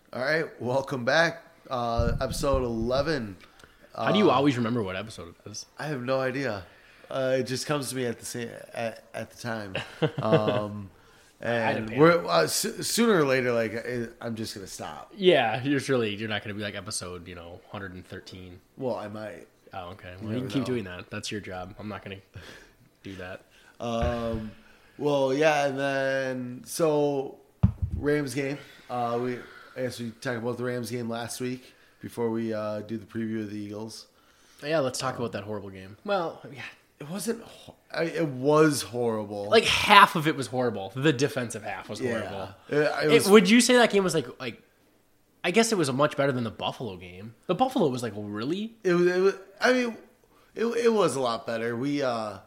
All right, welcome back. Episode 11. How do you always remember what episode it is? I have no idea. It just comes to me at the time. And we're sooner or later, I'm just gonna stop. Yeah, you're not going to be like episode 113. Well, I might. Oh, okay. Well, you can keep doing that. That's your job. I'm not going to do that. Well, yeah, and then so Rams game. I guess we talked about the Rams game last week before we do the preview of the Eagles. Yeah, let's talk about that horrible game. Well, yeah. It wasn't. It was horrible. Like half of it was horrible. The defensive half was horrible. Yeah. Would you say that game was like? I guess it was much better than the Buffalo game. The Buffalo was like really. It was. I mean, it was a lot better. I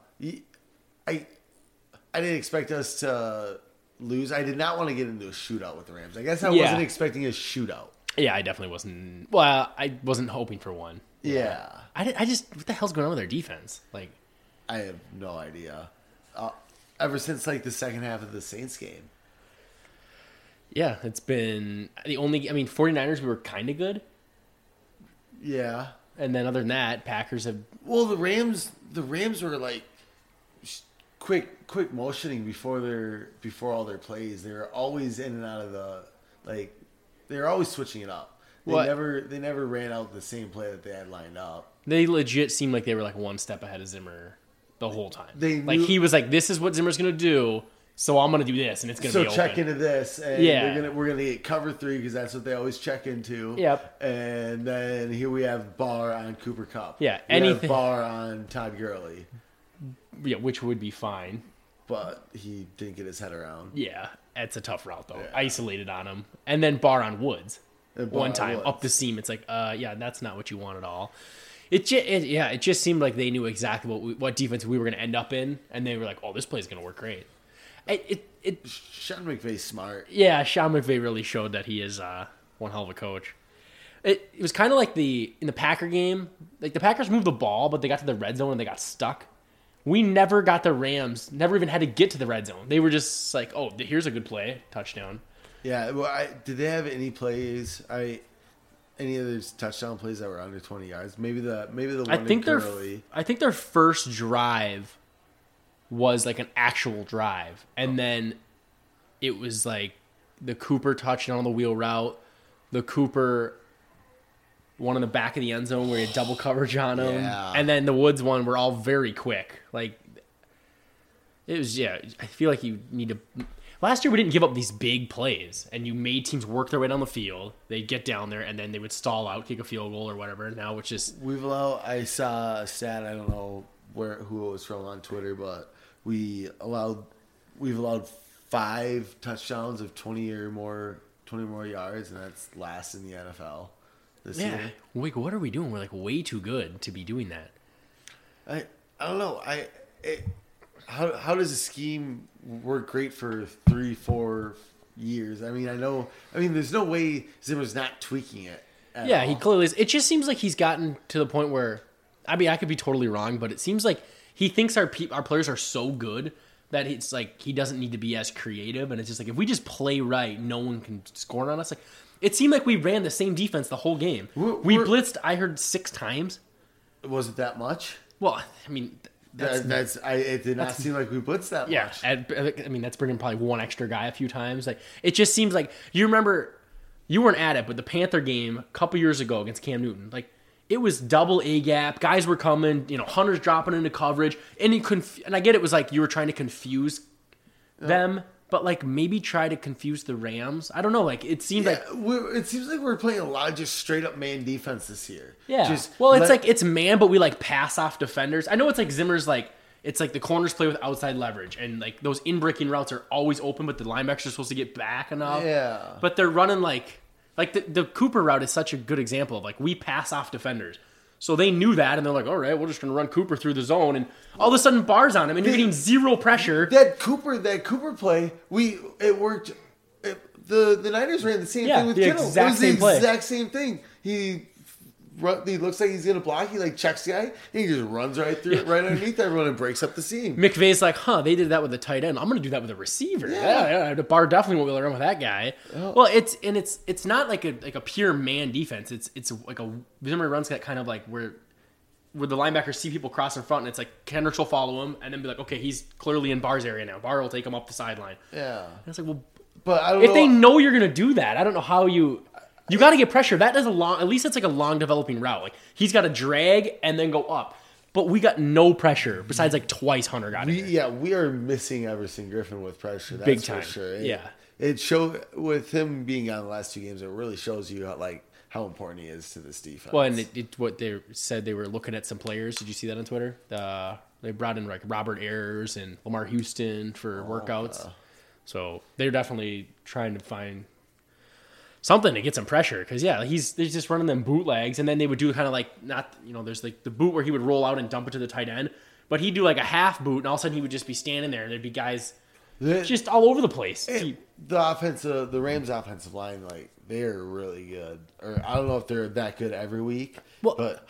didn't expect us to lose. I did not want to get into a shootout with the Rams. I guess I wasn't expecting a shootout. Yeah, I definitely wasn't. Well, I wasn't hoping for one. Yeah. I just what the hell's going on with their defense? Like, I have no idea. Ever since the second half of the Saints game. Yeah, it's been the only. 49ers we were kind of good. Yeah. And then other than that, Packers have. Well, the Rams were like quick motioning before all their plays. They were always in and out of they were always switching it up. They never ran out the same play that they had lined up. They legit seemed like they were like one step ahead of Zimmer the whole time. He was like, "This is what Zimmer's gonna do, so I'm gonna do this, and it's gonna be open." So check into this, and we're gonna get cover 3 because that's what they always check into. Yep. And then here we have Barr on Cooper Kupp. Yeah, we have Barr on Todd Gurley. Yeah, which would be fine, but he didn't get his head around. Yeah, it's a tough route though. Yeah. Isolated on him, and then Barr on Woods. One time up the seam, it's like, yeah, that's not what you want at all. It just seemed like they knew exactly what defense we were going to end up in, and they were like, "Oh, this play is going to work great." Sean McVay's smart. Yeah, Sean McVay really showed that he is one hell of a coach. It was kind of like in the Packer game, like the Packers moved the ball, but they got to the red zone and they got stuck. We never got the Rams, never even had to get to the red zone. They were just like, "Oh, here's a good play, touchdown." Yeah, well, did they have any plays? Any of those touchdown plays that were under 20 yards? Maybe the one. I think their first drive was like an actual drive, and then it was like the Cooper touchdown on the wheel route, the Cooper one in the back of the end zone where he had double coverage on him, and then the Woods one were all very quick. Like it was, I feel like you need to. Last year we didn't give up these big plays, and you made teams work their way down the field. They'd get down there, and then they would stall out, kick a field goal or whatever. Now it's just I saw a stat. I don't know who it was from on Twitter, but we've allowed 5 touchdowns of 20 more yards, and that's last in the NFL this year. Wait, what are we doing? We're like way too good to be doing that. I don't know. How does a scheme work great for 3-4 years? I mean, there's no way Zimmer's not tweaking it. Yeah, he clearly is. It just seems like he's gotten to the point where, I could be totally wrong, but it seems like he thinks our players are so good that it's like he doesn't need to be as creative, and it's just like if we just play right, no one can score on us. Like it seemed like we ran the same defense the whole game. We blitzed, I heard 6 times. Was it that much? Well, I mean. It did not seem like we blitzed that much. Yeah, that's bringing probably one extra guy a few times. Like it just seems like you remember you weren't at it, but the Panther game a couple years ago against Cam Newton, like it was double A gap. Guys were coming, Hunter's dropping into coverage, and and I get it was like you were trying to confuse them, but like maybe try to confuse the Rams. I don't know. Like it seemed it seems like we're playing a lot of just straight up man defense this year. Yeah. It's man, but we like pass off defenders. I know it's like Zimmer's like it's like the corners play with outside leverage, and like those in breaking routes are always open, but the linebackers are supposed to get back enough. Yeah. But they're running like the Cooper route is such a good example of like we pass off defenders. So they knew that, and they're like, all right, we're just going to run Cooper through the zone, and all of a sudden Barr's on him, and you're getting zero pressure. That Cooper play, it worked. The Niners ran the same thing with Kittle. Exact same play. Exact same thing. He he looks like he's gonna block. He like checks the guy. And he just runs right through, right underneath everyone, and breaks up the seam. McVay's like, they did that with the tight end. I'm gonna do that with a receiver. Yeah. The Bar definitely won't be able to run with that guy. Oh. Well, it's not like a pure man defense. It's like a Zimmer runs that kind of like where the linebackers see people cross in front, and it's like Kendricks will follow him, and then be like, okay, he's clearly in Bar's area now. Bar will take him up the sideline. Yeah. And it's like, well, but I don't if know. they know you're gonna do that, I don't know how you got to get pressure. That is at least it's like a long developing route. Like he's got to drag and then go up. But we got no pressure besides like twice Hunter got in. Yeah, we are missing Everson Griffin with pressure. That's Big time. For sure. Yeah. It showed with him being on the last 2 games. It really shows you how important he is to this defense. Well, and what they said, they were looking at some players. Did you see that on Twitter? They brought in like Robert Ayers and Lamar Houston for workouts. So they're definitely trying to find something to get some pressure, because he's just running them bootlegs, and then they would do kind of like there's like the boot where he would roll out and dump it to the tight end, but he'd do like a half boot, and all of a sudden he would just be standing there, and there'd be guys just all over the place. The Rams offensive line, like they're really good, or I don't know if they're that good every week. Well, but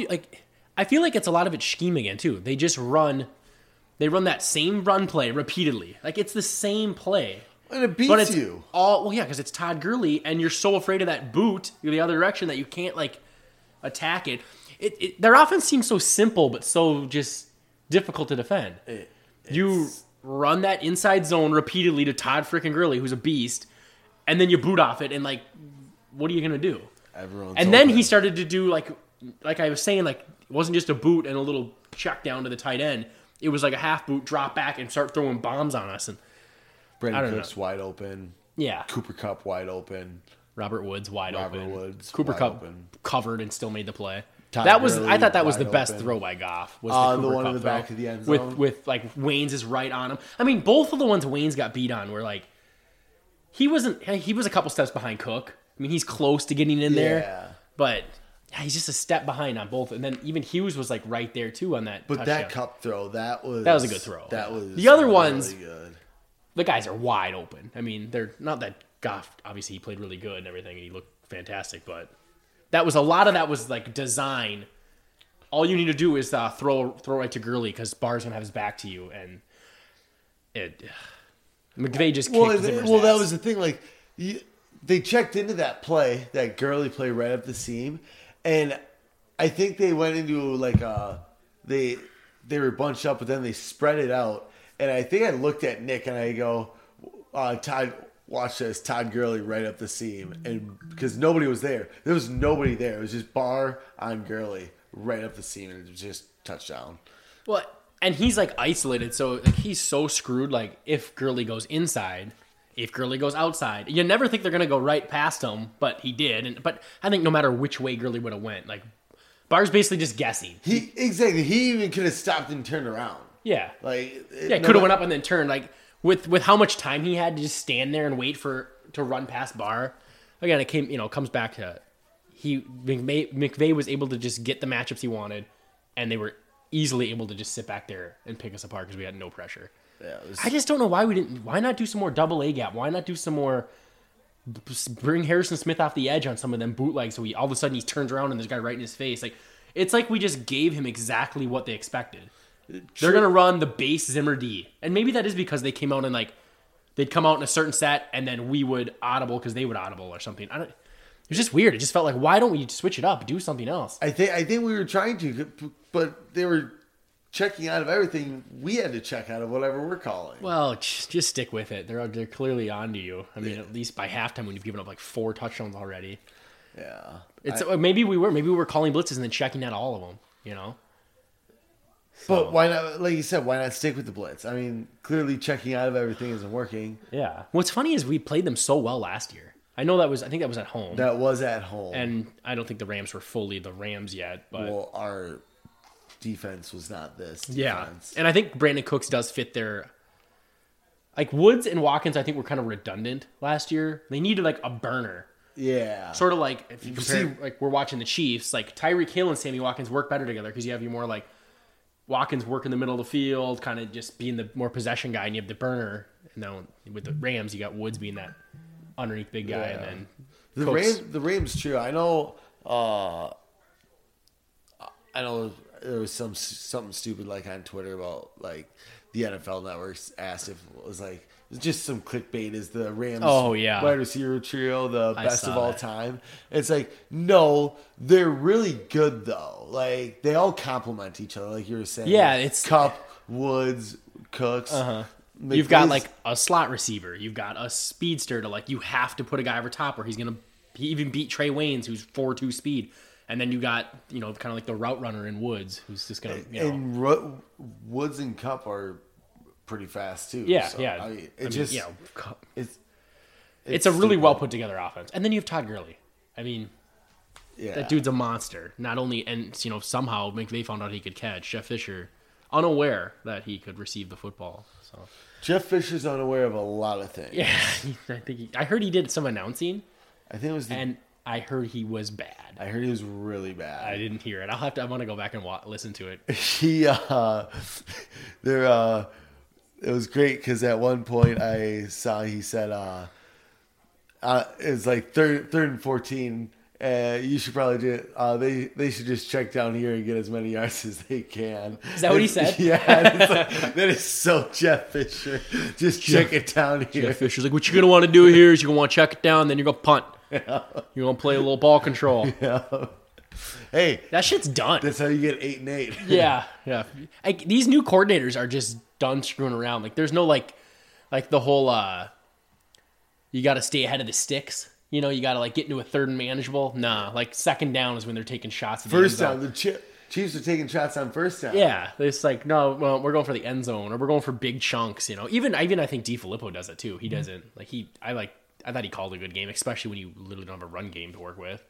I feel like it's a lot of it's scheme again too. They run that same run play repeatedly, like it's the same play. And it beats you. Because it's Todd Gurley, and you're so afraid of that boot the other direction that you can't like attack it. Their offense seems so simple, but so just difficult to defend. You run that inside zone repeatedly to Todd freaking Gurley, who's a beast, and then you boot off it, and like, what are you gonna do? Then he started to do like I was saying, like it wasn't just a boot and a little check down to the tight end. It was like a half boot, drop back, and start throwing bombs on us. And Brandon Cooks wide open. Yeah. Cooper Kupp wide open. Robert Woods wide open. Cooper Kupp covered and still made the play. Todd I thought that was the Gurley best open. throw by Goff. Was the one in the throw back of the end zone. With like Waynes is right on him. I mean, both of the ones Waynes got beat on were like he was a couple steps behind Cook. I mean, he's close to getting in there, but he's just a step behind on both. And then even Hughes was like right there too on that. But touchdown. that Kupp throw, that was a good throw. That was the other really ones. Good. The guys are wide open. I mean, they're not that Goff. Obviously, he played really good and everything, and he looked fantastic. But that was a lot of that was like design. All you need to do is throw right to Gurley, because Barr's gonna have his back to you, and McVay just kicked Zimmer's ass. That was the thing. Like they checked into that play, that Gurley play right up the seam, and I think they went into like they were bunched up, but then they spread it out. And I think I looked at Nick and I go, Todd, watch this, Todd Gurley right up the seam. And because nobody was there. There was nobody there. It was just Barr on Gurley right up the seam, and it was just touchdown. Well, and he's like isolated, so like he's so screwed. Like if Gurley goes inside, if Gurley goes outside, you never think they're gonna go right past him, but he did. But I think no matter which way Gurley would have went, like Barr's basically just guessing. He even could have stopped and turned around. Yeah, could have went up and then turned. Like with how much time he had to just stand there and wait to run past Barr. Again, it comes back to McVay was able to just get the matchups he wanted, and they were easily able to just sit back there and pick us apart because we had no pressure. Yeah, I just don't know why we didn't. Why not do some more double A gap? Why not do some more? Bring Harrison Smith off the edge on some of them bootlegs, so all of a sudden he turns around and there's a guy right in his face. Like it's like we just gave him exactly what they expected. They're going to run the base Zimmer D. And maybe that is because they came out and they'd come out in a certain set and then we would audible because they would audible or something. It was just weird. It just felt like, why don't we switch it up, do something else? I think we were trying to, but they were checking out of everything. We had to check out of whatever we're calling. Well, just stick with it. They're clearly on to you. I mean, at least by halftime when you've given up like 4 touchdowns already. Yeah. Maybe we were calling blitzes and then checking out all of them, But why not, like you said, why not stick with the blitz? I mean, clearly checking out of everything isn't working. Yeah. What's funny is we played them so well last year. I think that was at home. That was at home. And I don't think the Rams were fully the Rams yet. But well, our defense was not this defense. Yeah. And I think Brandon Cooks does fit their... Like, Woods and Watkins, I think, were kind of redundant last year. They needed, like, a burner. Yeah. Sort of like, if you compare, like, we're watching the Chiefs, like, Tyreek Hill and Sammy Watkins work better together because you have your more, like, Watkins work in the middle of the field, kind of just being the more possession guy, and you have the burner. And then with the Rams, you got Woods being that underneath big guy, and then the Rams. True. I know I know there was something stupid like on Twitter about like the NFL Networks asked if it was like it's just some clickbait. Is the Rams wide receiver trio the best of all time? It's like no, they're really good though. Like they all complement each other, like you were saying. Yeah, it's Kupp, Woods, Cooks. You've got like a slot receiver. You've got a speedster to like you have to put a guy over top, or he's gonna even beat Trey Waynes, who's 4.2 speed. And then you got, kind of like the route runner in Woods, who's just going to, And Woods and Kupp are pretty fast, too. Yeah, so, yeah. It's a really well put together offense. And then you have Todd Gurley. I mean, that dude's a monster. Not only, and, somehow McVay found out he could catch. Jeff Fisher, unaware that he could receive the football. So Jeff Fisher's unaware of a lot of things. Yeah, I heard he did some announcing. I think it was and I heard he was bad. I heard he was really bad. I didn't hear it. I want to go back and listen to it. It was great because at one point I saw he said, it's like third and 14. You should probably do it. They should just check down here and get as many yards as they can. Is that what he said? Yeah. That is so Jeff Fisher. Just check it down here. Jeff Fisher's like, what you're going to want to do here is you're going to want to check it down, then you're going to punt. Yeah. You're going to play a little ball control. Yeah. Hey. That shit's done. That's how you get 8-8. Yeah. These new coordinators are just done screwing around. Like, there's no, like the whole, you got to stay ahead of the sticks. You got to, like, get into a third and manageable. Nah, like, second down is when they're taking shots. At the first down. The Chiefs are taking shots on first down. Yeah. It's like, no, well, we're going for the end zone, or we're going for big chunks, Even I think DiFilippo does it, too. He doesn't. Like, I thought he called a good game, especially when you literally don't have a run game to work with.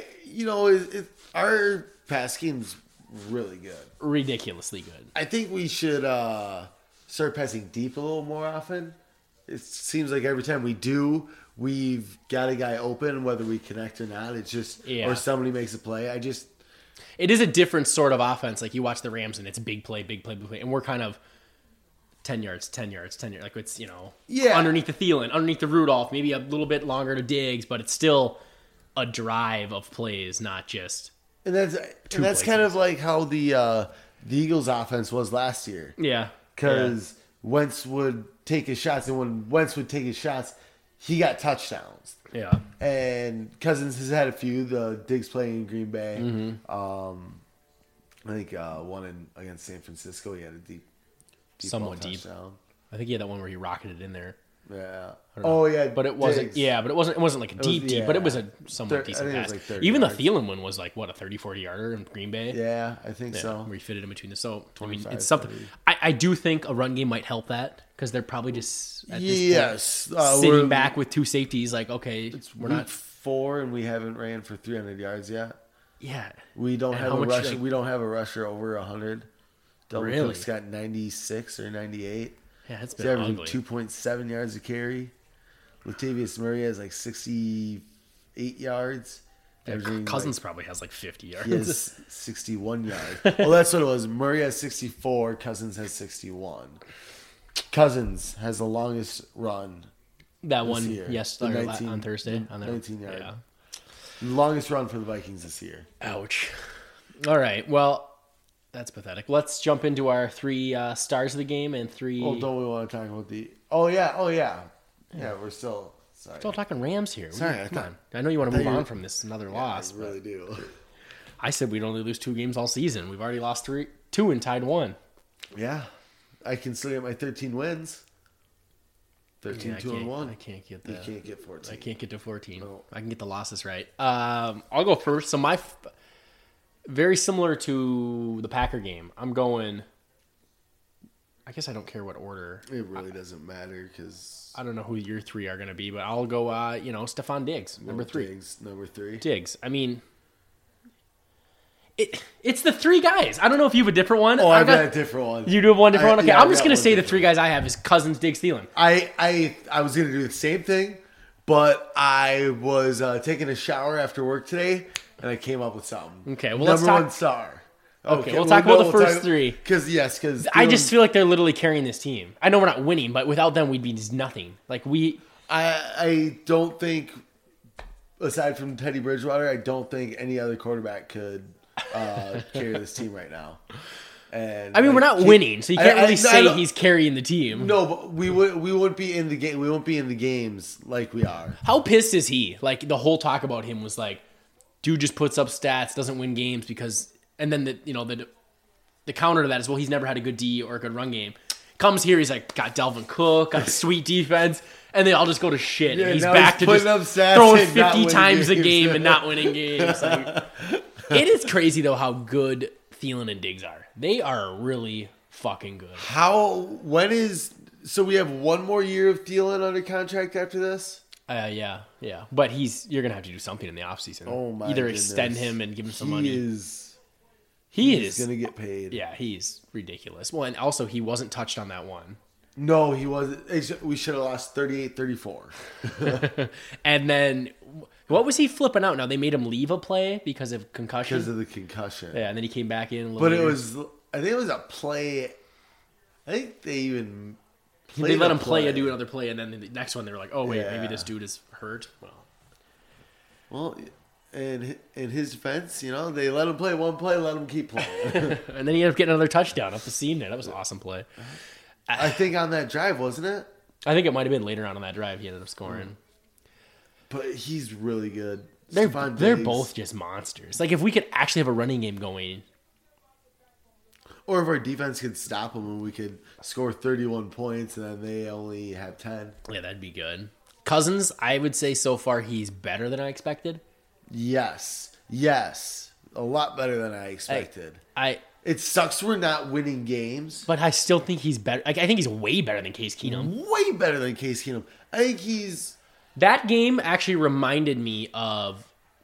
Our pass game's really good. Ridiculously good. I think we should start passing deep a little more often. It seems like every time we do, we've got a guy open, whether we connect or not. It's just, or somebody makes a play. It is a different sort of offense. Like, you watch the Rams, and it's big play, big play, big play. And we're kind of 10 yards, 10 yards, 10 yards. Like, it's, underneath the Thielen, underneath the Rudolph, maybe a little bit longer to Diggs, but it's still a drive of plays, not just And that's kind of like how the Eagles offense was last year. Yeah. Because Wentz would take his shots, and when Wentz would take his shots, he got touchdowns. Yeah. And Cousins has had a few. The Diggs playing in Green Bay. Mm-hmm. I think one against San Francisco, he had a deep somewhat deep. I think he had that one where he rocketed in there. Yeah. Oh yeah. But it wasn't. Diggs. Yeah, but it wasn't like a deep, but it was a somewhat decent pass. Like even yards. The Thielen one was like what, a 30-40 yarder in Green Bay. Yeah, I think so. Where he fitted in between the it's something. I do think a run game might help that because they're probably just at this point, sitting back with two safeties. Like, okay, we're not 4 and we haven't ran for 300 yards yet. Yeah, we don't have a rusher. We don't have a rusher over 100. Dalvin Cook's got 96 or 98. Yeah, it's been ugly. 2.7 yards a carry. Latavius Murray has like 68 yards. Yeah, Cousins probably has like 50 yards. He has 61 yards. Well, that's what it was. Murray has 64. Cousins has 61. Cousins has the longest run. That one, year. Yes, on Thursday. On 19 yards. Yeah. Longest run for the Vikings this year. Ouch. All right. Well, that's pathetic. Let's jump into our 3 stars of the game and 3. Well, don't we want to talk about the? Oh yeah. Yeah, we're still. Sorry. Still talking Rams here. Sorry, come on. I know you want to move on from this another loss. I really do. I said we'd only lose 2 games all season. We've already lost 2 and tied 1. Yeah, I can still get my 13 wins. 13, 2 and 1. I can't get that. You can't get 14. I can't get to 14. No. I can get the losses right. I'll go first. So my very similar to the Packer game. I'm going. I guess I don't care what order. It really doesn't matter because I don't know who your 3 are going to be, but I'll go. Stephon Diggs, number 3. Number 3. Diggs. I mean, it's the 3 guys. I don't know if you have a different one. Oh, I've got a different one. You do have one different one. Okay, I'm just going to say the 3 guys I have is Cousins, Diggs, Thielen. I was going to do the same thing, but I was taking a shower after work today, and I came up with something. Okay, well, number 1 star. Okay, we'll talk about the first 3. Because I just feel like they're literally carrying this team. I know we're not winning, but without them, we'd be nothing. I don't think, aside from Teddy Bridgewater, I don't think any other quarterback could carry this team right now. And I mean, we're not winning, so you can't really say he's carrying the team. No, but we wouldn't be in the game. We won't be in the games like we are. How pissed is he? Like the whole talk about him was like, dude just puts up stats, doesn't win games because, and then the counter to that is, well, he's never had a good D or a good run game. Comes here, he's like, got Dalvin Cook, got sweet defense, and they all just go to shit. Yeah, and he's back to just throwing 50 times a game and not winning games. Like, it is crazy though how good Thielen and Diggs are. They are really fucking good. So we have one more year of Thielen under contract after this? Yeah. But you're going to have to do something in the offseason. Oh my Either goodness. extend him and give him some money. He's going to get paid. Yeah, he's ridiculous. Well, and also he wasn't touched on that one. No, he wasn't. We should have lost 38-34. And then what was he flipping out? Now they made him leave a play because of concussion. Because of the concussion. Yeah, and then he came back in a little But later. I think it was a play. I think they even they let him do another play, and then the next one they were like, "Oh wait, Yeah. maybe this dude is hurt." Well, in his defense, they let him play one play, let him keep playing. And then he ended up getting another touchdown up the seam there. That was an awesome play. I think on that drive, wasn't it? I think it might have been later on in that drive he ended up scoring. But he's really good. They're Diggs. both just monsters. Like if we could actually have a running game going, or if our defense could stop them and we could score 31 points and then they only have 10. yeah, that'd be good. Cousins, I would say so far he's better than I expected. Yes, a lot better than I expected. It sucks we're not winning games. But I still think he's better. Like, I think he's way better than Case Keenum. Way better than Case Keenum. I think he's... That game actually reminded me of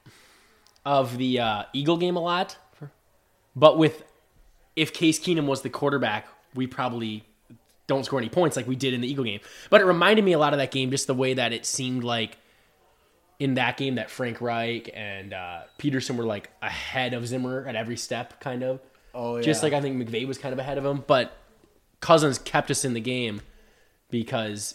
the Eagle game a lot. But if Case Keenum was the quarterback, we probably don't score any points like we did in the Eagle game. But it reminded me a lot of that game, just the way that it seemed like in that game that Frank Reich and Peterson were like ahead of Zimmer at every step, kind of. Oh, yeah. Just like I think McVay was kind of ahead of him. But Cousins kept us in the game because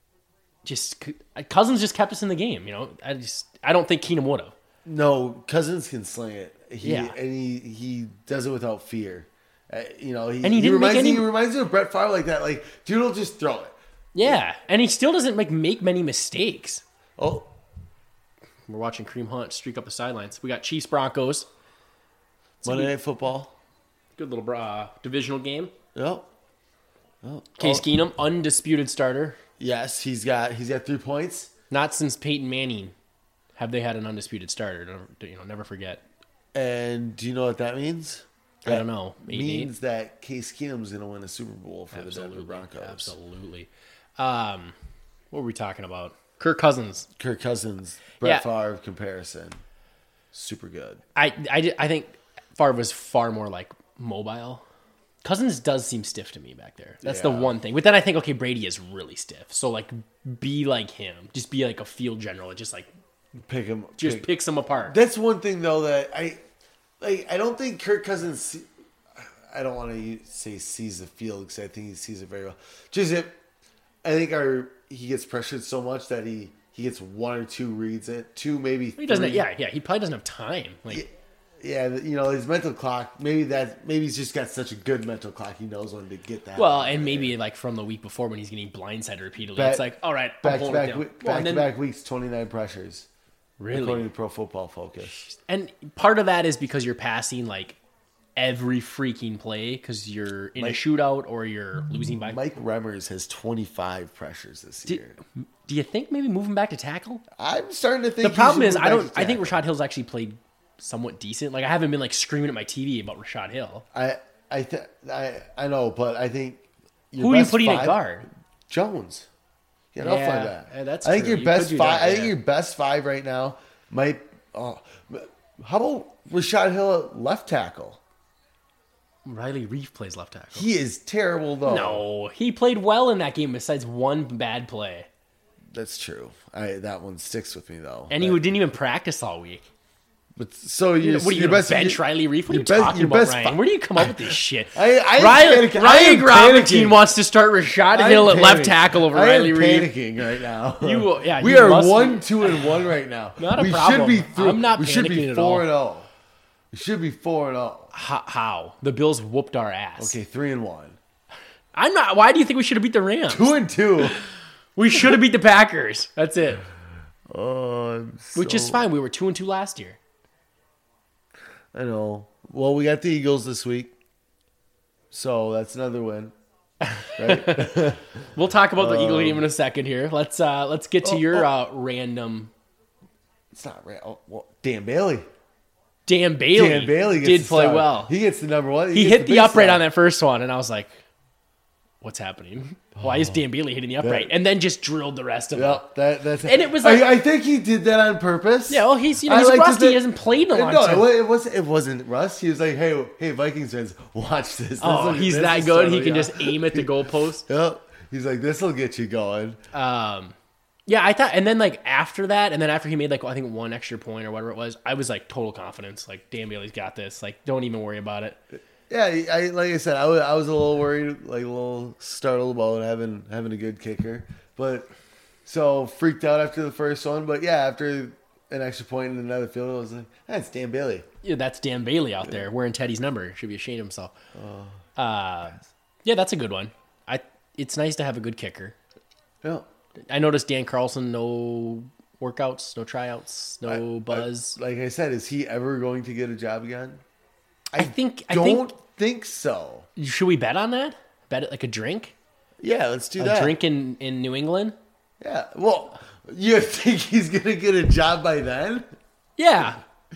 Cousins just kept us in the game. I don't think Keenum would have. No, Cousins can sling it. Yeah. And he does it without fear. He reminds me of Brett Favre like that. Like, dude will just throw it. Yeah, and he still doesn't make many mistakes. Oh. We're watching Kareem Hunt streak up the sidelines. We got Chiefs Broncos. Monday Night Football. Good little divisional game. Yep. Case Keenum, undisputed starter. Yes, he's got 3 points. Not since Peyton Manning have they had an undisputed starter. Never forget. And do you know what that means? I don't know. It means that Case Keenum's going to win a Super Bowl for the Denver Broncos. Absolutely. What were we talking about? Kirk Cousins. Brett Favre comparison. Super good. I think Favre was far more like mobile. Cousins does seem stiff to me back there. That's the one thing. But then I think, okay, Brady is really stiff. So, like, be like him. Just be like a field general. Just, like, picks him apart. That's one thing, though, that I don't think Kirk Cousins... I don't want to say sees the field because I think he sees it very well. Just I think he gets pressured so much that he gets one or two reads, two maybe three. He doesn't. Yeah. He probably doesn't have time. Yeah, his mental clock. Maybe he's just got such a good mental clock. He knows when to get that. Well, and maybe like from the week before when he's getting blindsided repeatedly, it's like, all right, back weeks, 29 pressures. Really, according to Pro Football Focus. And part of that is because you're passing like every freaking play because you're in a shootout or you're losing by. Mike Remmers has 25 pressures this year. Do you think maybe moving back to tackle? I'm starting to think the problem is I think Rashad Hill's actually played somewhat decent. Like I haven't been like screaming at my TV about Rashad Hill. I know, but I think who are you putting at guard? Jones. Yeah, I'll find that. That's I think true. your best five. I think your best five right now might. How about Rashad Hill at left tackle? Riley Reef plays left tackle. He is terrible though. No, he played well in that game besides one bad play. That's true. That one sticks with me though. And he didn't even practice all week. But so what are you going to bench Riley Reef? What are you talking about, Ryan? Where do you come up with this shit? Ryan Gravenstein wants to start Rashad Hill at left tackle over Riley Reef. I'm panicking right now. We are 1-2-1 right now. Not a problem. I'm not panicking at all. We should be 4-0. How? The Bills whooped our ass. Okay, 3-1. I'm not. Why do you think we should have beat the Rams? 2-2. We should have beat the Packers. That's it. Oh, Which is fine. We were 2-2 last year. I know. Well, we got the Eagles this week, so that's another win. Right? We'll talk about the Eagle game in a second here. Let's get to your random. It's not random. Oh, well, Dan Bailey. Dan Bailey. Dan Bailey did gets play the start. well. He gets the number one. He gets hit the big upright start. on that first one, and I was like, "What's happening? Why is Dan Bailey hitting the upright?" And then just drilled the rest of them. Yeah, that's And it was like- I think he did that on purpose. Yeah, well, he's I he's like rusty. that- He hasn't played in a long No, time. it wasn't Russ. He was like, hey, Vikings fans, watch this. Oh, This he's this that is good. He totally- can yeah. just aim at the goalpost. Yep. He's like, this will get you going. Yeah, I thought, and then like after that, and then after he made like I think one extra point or whatever it was, I was like total confidence. Like Dan Bailey's got this. Like don't even worry about it. Yeah, I like I said, I was a little worried, like a little startled about having a good kicker, but so freaked out after the first one. But yeah, after an extra point in another field, I was like, that's Dan Bailey. Yeah, that's Dan Bailey out there wearing Teddy's number. Should be ashamed of himself. Yeah, that's a good one. It's nice to have a good kicker. Yeah. I noticed Dan Carlson, no workouts, no tryouts, no buzz. Like I said, is he ever going to get a job again? I think Don't think so. should we bet on that? Bet it like a drink? Yeah, let's do A that. drink in New England? Yeah. Well, you think he's gonna get a job by then? Yeah.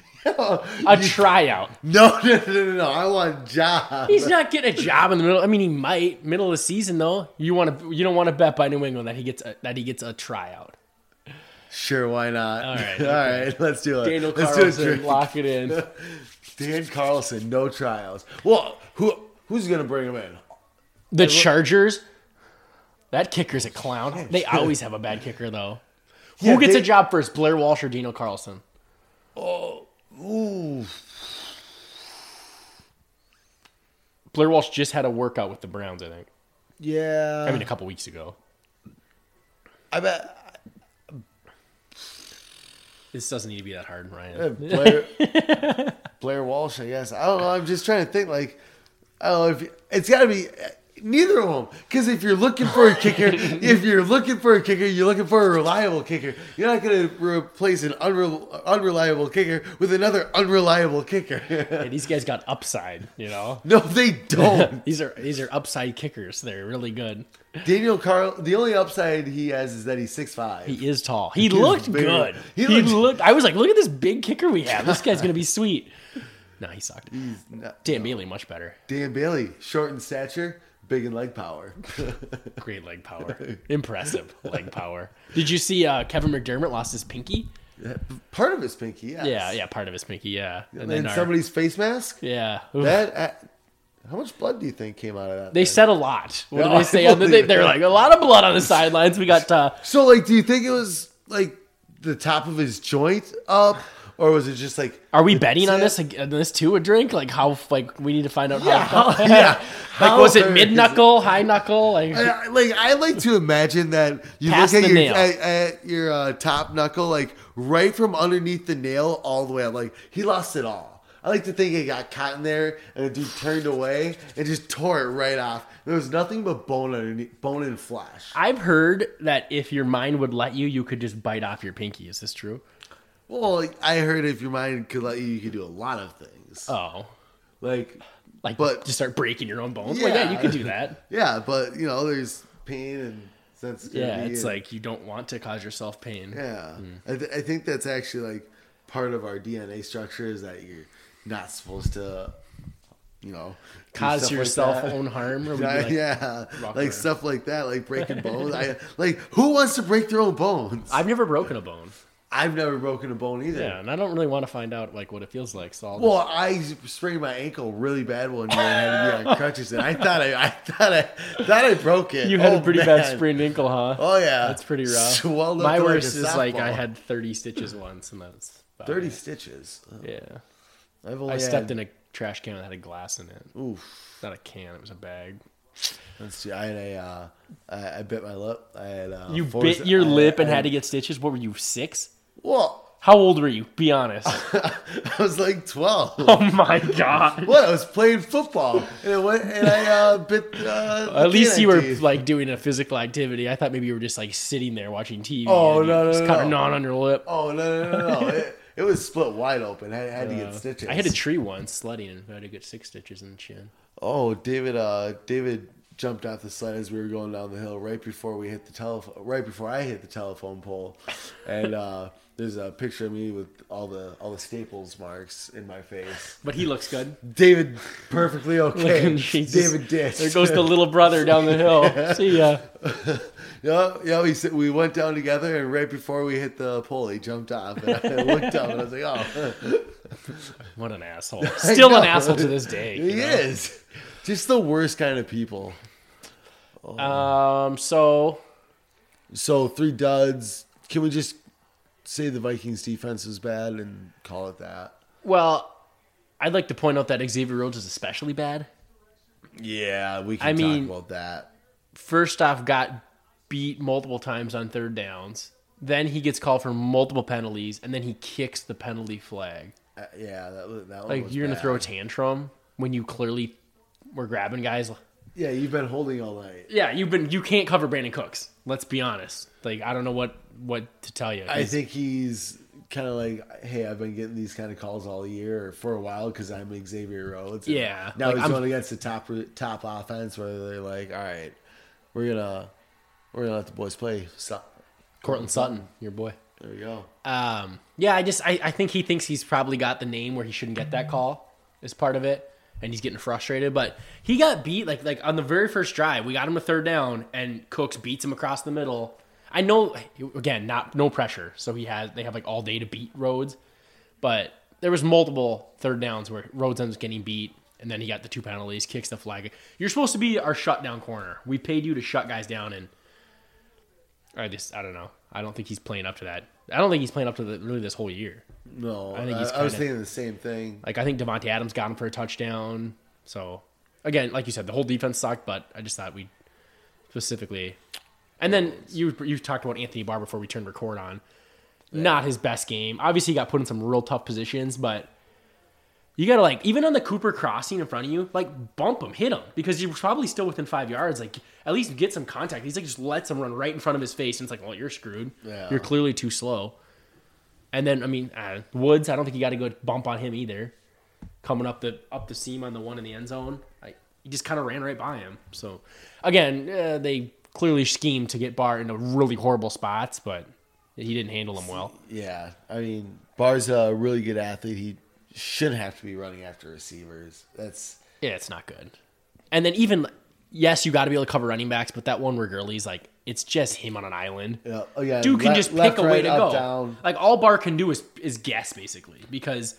A tryout. No. I want job. He's not getting a job in the middle. I mean, he might middle of the season though. You don't want to bet by New England that he gets a tryout. Sure, why not? All right, All right. Let's do it. Daniel Let's do a Carlson, drink. lock it in. Dan Carlson, no trials. Well, who's gonna bring him in? The Chargers. That kicker's a clown. They always have a bad kicker though. Yeah, Who gets they- a job first, Blair Walsh or Dino Carlson? Ooh. Blair Walsh just had a workout with the Browns, I think. Yeah. I mean, a couple weeks ago. I bet. This doesn't need to be that hard, Ryan. Blair Walsh, I guess. I don't know. I'm just trying to think. Like, I don't know if it's got to be neither of them. Because if you're looking for a kicker, you're looking for a reliable kicker. You're not going to replace an unreliable kicker with another unreliable kicker. Hey, these guys got upside, you know. No, they don't. These are upside kickers. They're really good. Daniel Carl. The only upside he has is that he's 6'5". He is tall. He looked big. good. He He looked- looked. I was like, look at this big kicker we have. This guy's gonna be sweet. No, he sucked. Dan Bailey much better. Dan Bailey, short in stature, big in leg power. Great leg power. Impressive leg power. Did you see Kevin McDermott lost his pinky? Part of his pinky, yes. Yeah, part of his pinky. Yeah, And somebody's face mask. Yeah. Oof. That. How much blood do you think came out of that? They thing? said a lot. What did No, they say? I believe They're like a lot of blood on the sidelines. We got. So, like, do you think it was like the top of his joint up, or was it just like? Are we betting on this too? A drink? Like how? Like we need to find out. How, Yeah. Like was it mid knuckle, high knuckle? Like I like to imagine that you Past look at the your nail. at your top knuckle, like right from underneath the nail all the way up. Like he lost it all. I like to think it got caught in there, and the dude turned away and just tore it right off. There was nothing but bone underneath, bone and flesh. I've heard that if your mind would let you, you could just bite off your pinky. Is this true? Well, like, I heard if your mind could let you, you could do a lot of things. Oh, Like, but just start breaking your own bones. Yeah. Well, yeah, you could do that. yeah, but there's pain and sensitivity. Yeah, it's and- like you don't want to cause yourself pain. yeah. I think that's actually like part of our DNA structure is that you're not supposed to, do Cause stuff like yourself that. own harm. Or would you like, Yeah, rock like around? stuff like that, like breaking bones. Who wants to break their own bones? I've never broken a bone. I've never broken a bone either. Yeah, and I don't really want to find out like what it feels like. So I'll Well, I sprained my ankle really bad one year and had to be on crutches, and I thought I broke it. you had Oh, a pretty man. bad sprained ankle, huh? Oh yeah, That's pretty rough. Swelled up My to worst like a is like I softball. had 30 stitches once, and that's about 30 it. stitches. Yeah, I've only I stepped had, in a trash can that had a glass in it. Oof. Not a can; it was a bag. Let's see. I had I bit my lip. I had You forced- bit your I- lip and I- had to get stitches. What were you 6? Well, How old were you? Be honest. I was like 12. Oh my god. What? I was playing football, and I bit. At least you were like doing a physical activity. I thought maybe you were just like sitting there watching TV. Oh, and no, just no, kind of no. gnawing on your lip. Oh no! It was split wide open. I had to get stitches. I hit a tree once sledding and I had to get 6 stitches in the chin. Oh, David jumped off the sled as we were going down the hill right before we hit the telephone. Right before I hit the telephone pole, and there's a picture of me with all the Staples marks in my face. But he looks good. David, perfectly okay. David ditched. There goes the little brother down the hill. See ya. Yeah. We went down together, and right before we hit the pole, he jumped off, and I looked up, and I was like, "Oh, what an asshole!" Still an asshole to this day. He is just the worst kind of people. So 3 duds. Can we just say the Vikings defense was bad and call it that? Well, I'd like to point out that Xavier Rhodes is especially bad. Yeah, we can talk about that. First off, got beat multiple times on 3rd downs. Then he gets called for multiple penalties, and then he kicks the penalty flag. That one like was you're gonna bad. throw a tantrum when you clearly were grabbing guys. Yeah, you've been holding all night. Yeah, you can't cover Brandon Cooks. Let's be honest. Like I don't know what to tell you. I think he's kind of like, hey, I've been getting these kind of calls all year or for a while because I'm Xavier Rhodes. And yeah. now like, he's going against the top offense where they're like, all right, we're gonna let the boys play. Cortland Sutton, your boy. There we go. Yeah, I think he thinks he's probably got the name where he shouldn't get that call as part of it, and he's getting frustrated. But he got beat like on the very first drive. We got him a 3rd down, and Cooks beats him across the middle. I know, again, no pressure, so they have like all day to beat Rhodes, but there was multiple 3rd downs where Rhodes ends up getting beat, and then he got the 2 penalties, kicks the flag. You're supposed to be our shutdown corner. We paid you to shut guys down, and I don't know. I don't think he's playing up to that. I don't think he's playing up to really this whole year. No, I think I was thinking the same thing. Like I think Devontae Adams got him for a touchdown. So again, like you said, the whole defense sucked, but I just thought we specifically. And then you talked about Anthony Barr before we turned record on. Yeah. Not his best game. Obviously, he got put in some real tough positions, but you got to, like, even on the Cooper crossing in front of you, like, bump him, hit him, because you're probably still within 5 yards. Like, at least get some contact. He's like, just lets him run right in front of his face, and it's like, well, you're screwed. Yeah. You're clearly too slow. And then, I mean, Woods, I don't think you got to go bump on him either. Coming up the seam on the one in the end zone, he just kind of ran right by him. So, again, they clearly schemed to get Barr into really horrible spots, but he didn't handle them well. Yeah, I mean, Barr's a really good athlete. He shouldn't have to be running after receivers. It's not good. And then even, yes, you got to be able to cover running backs, but that one where Gurley's like, it's just him on an island. Yeah. Oh, yeah. Dude can just pick a way to go. Down. Like, all Barr can do is guess, basically, because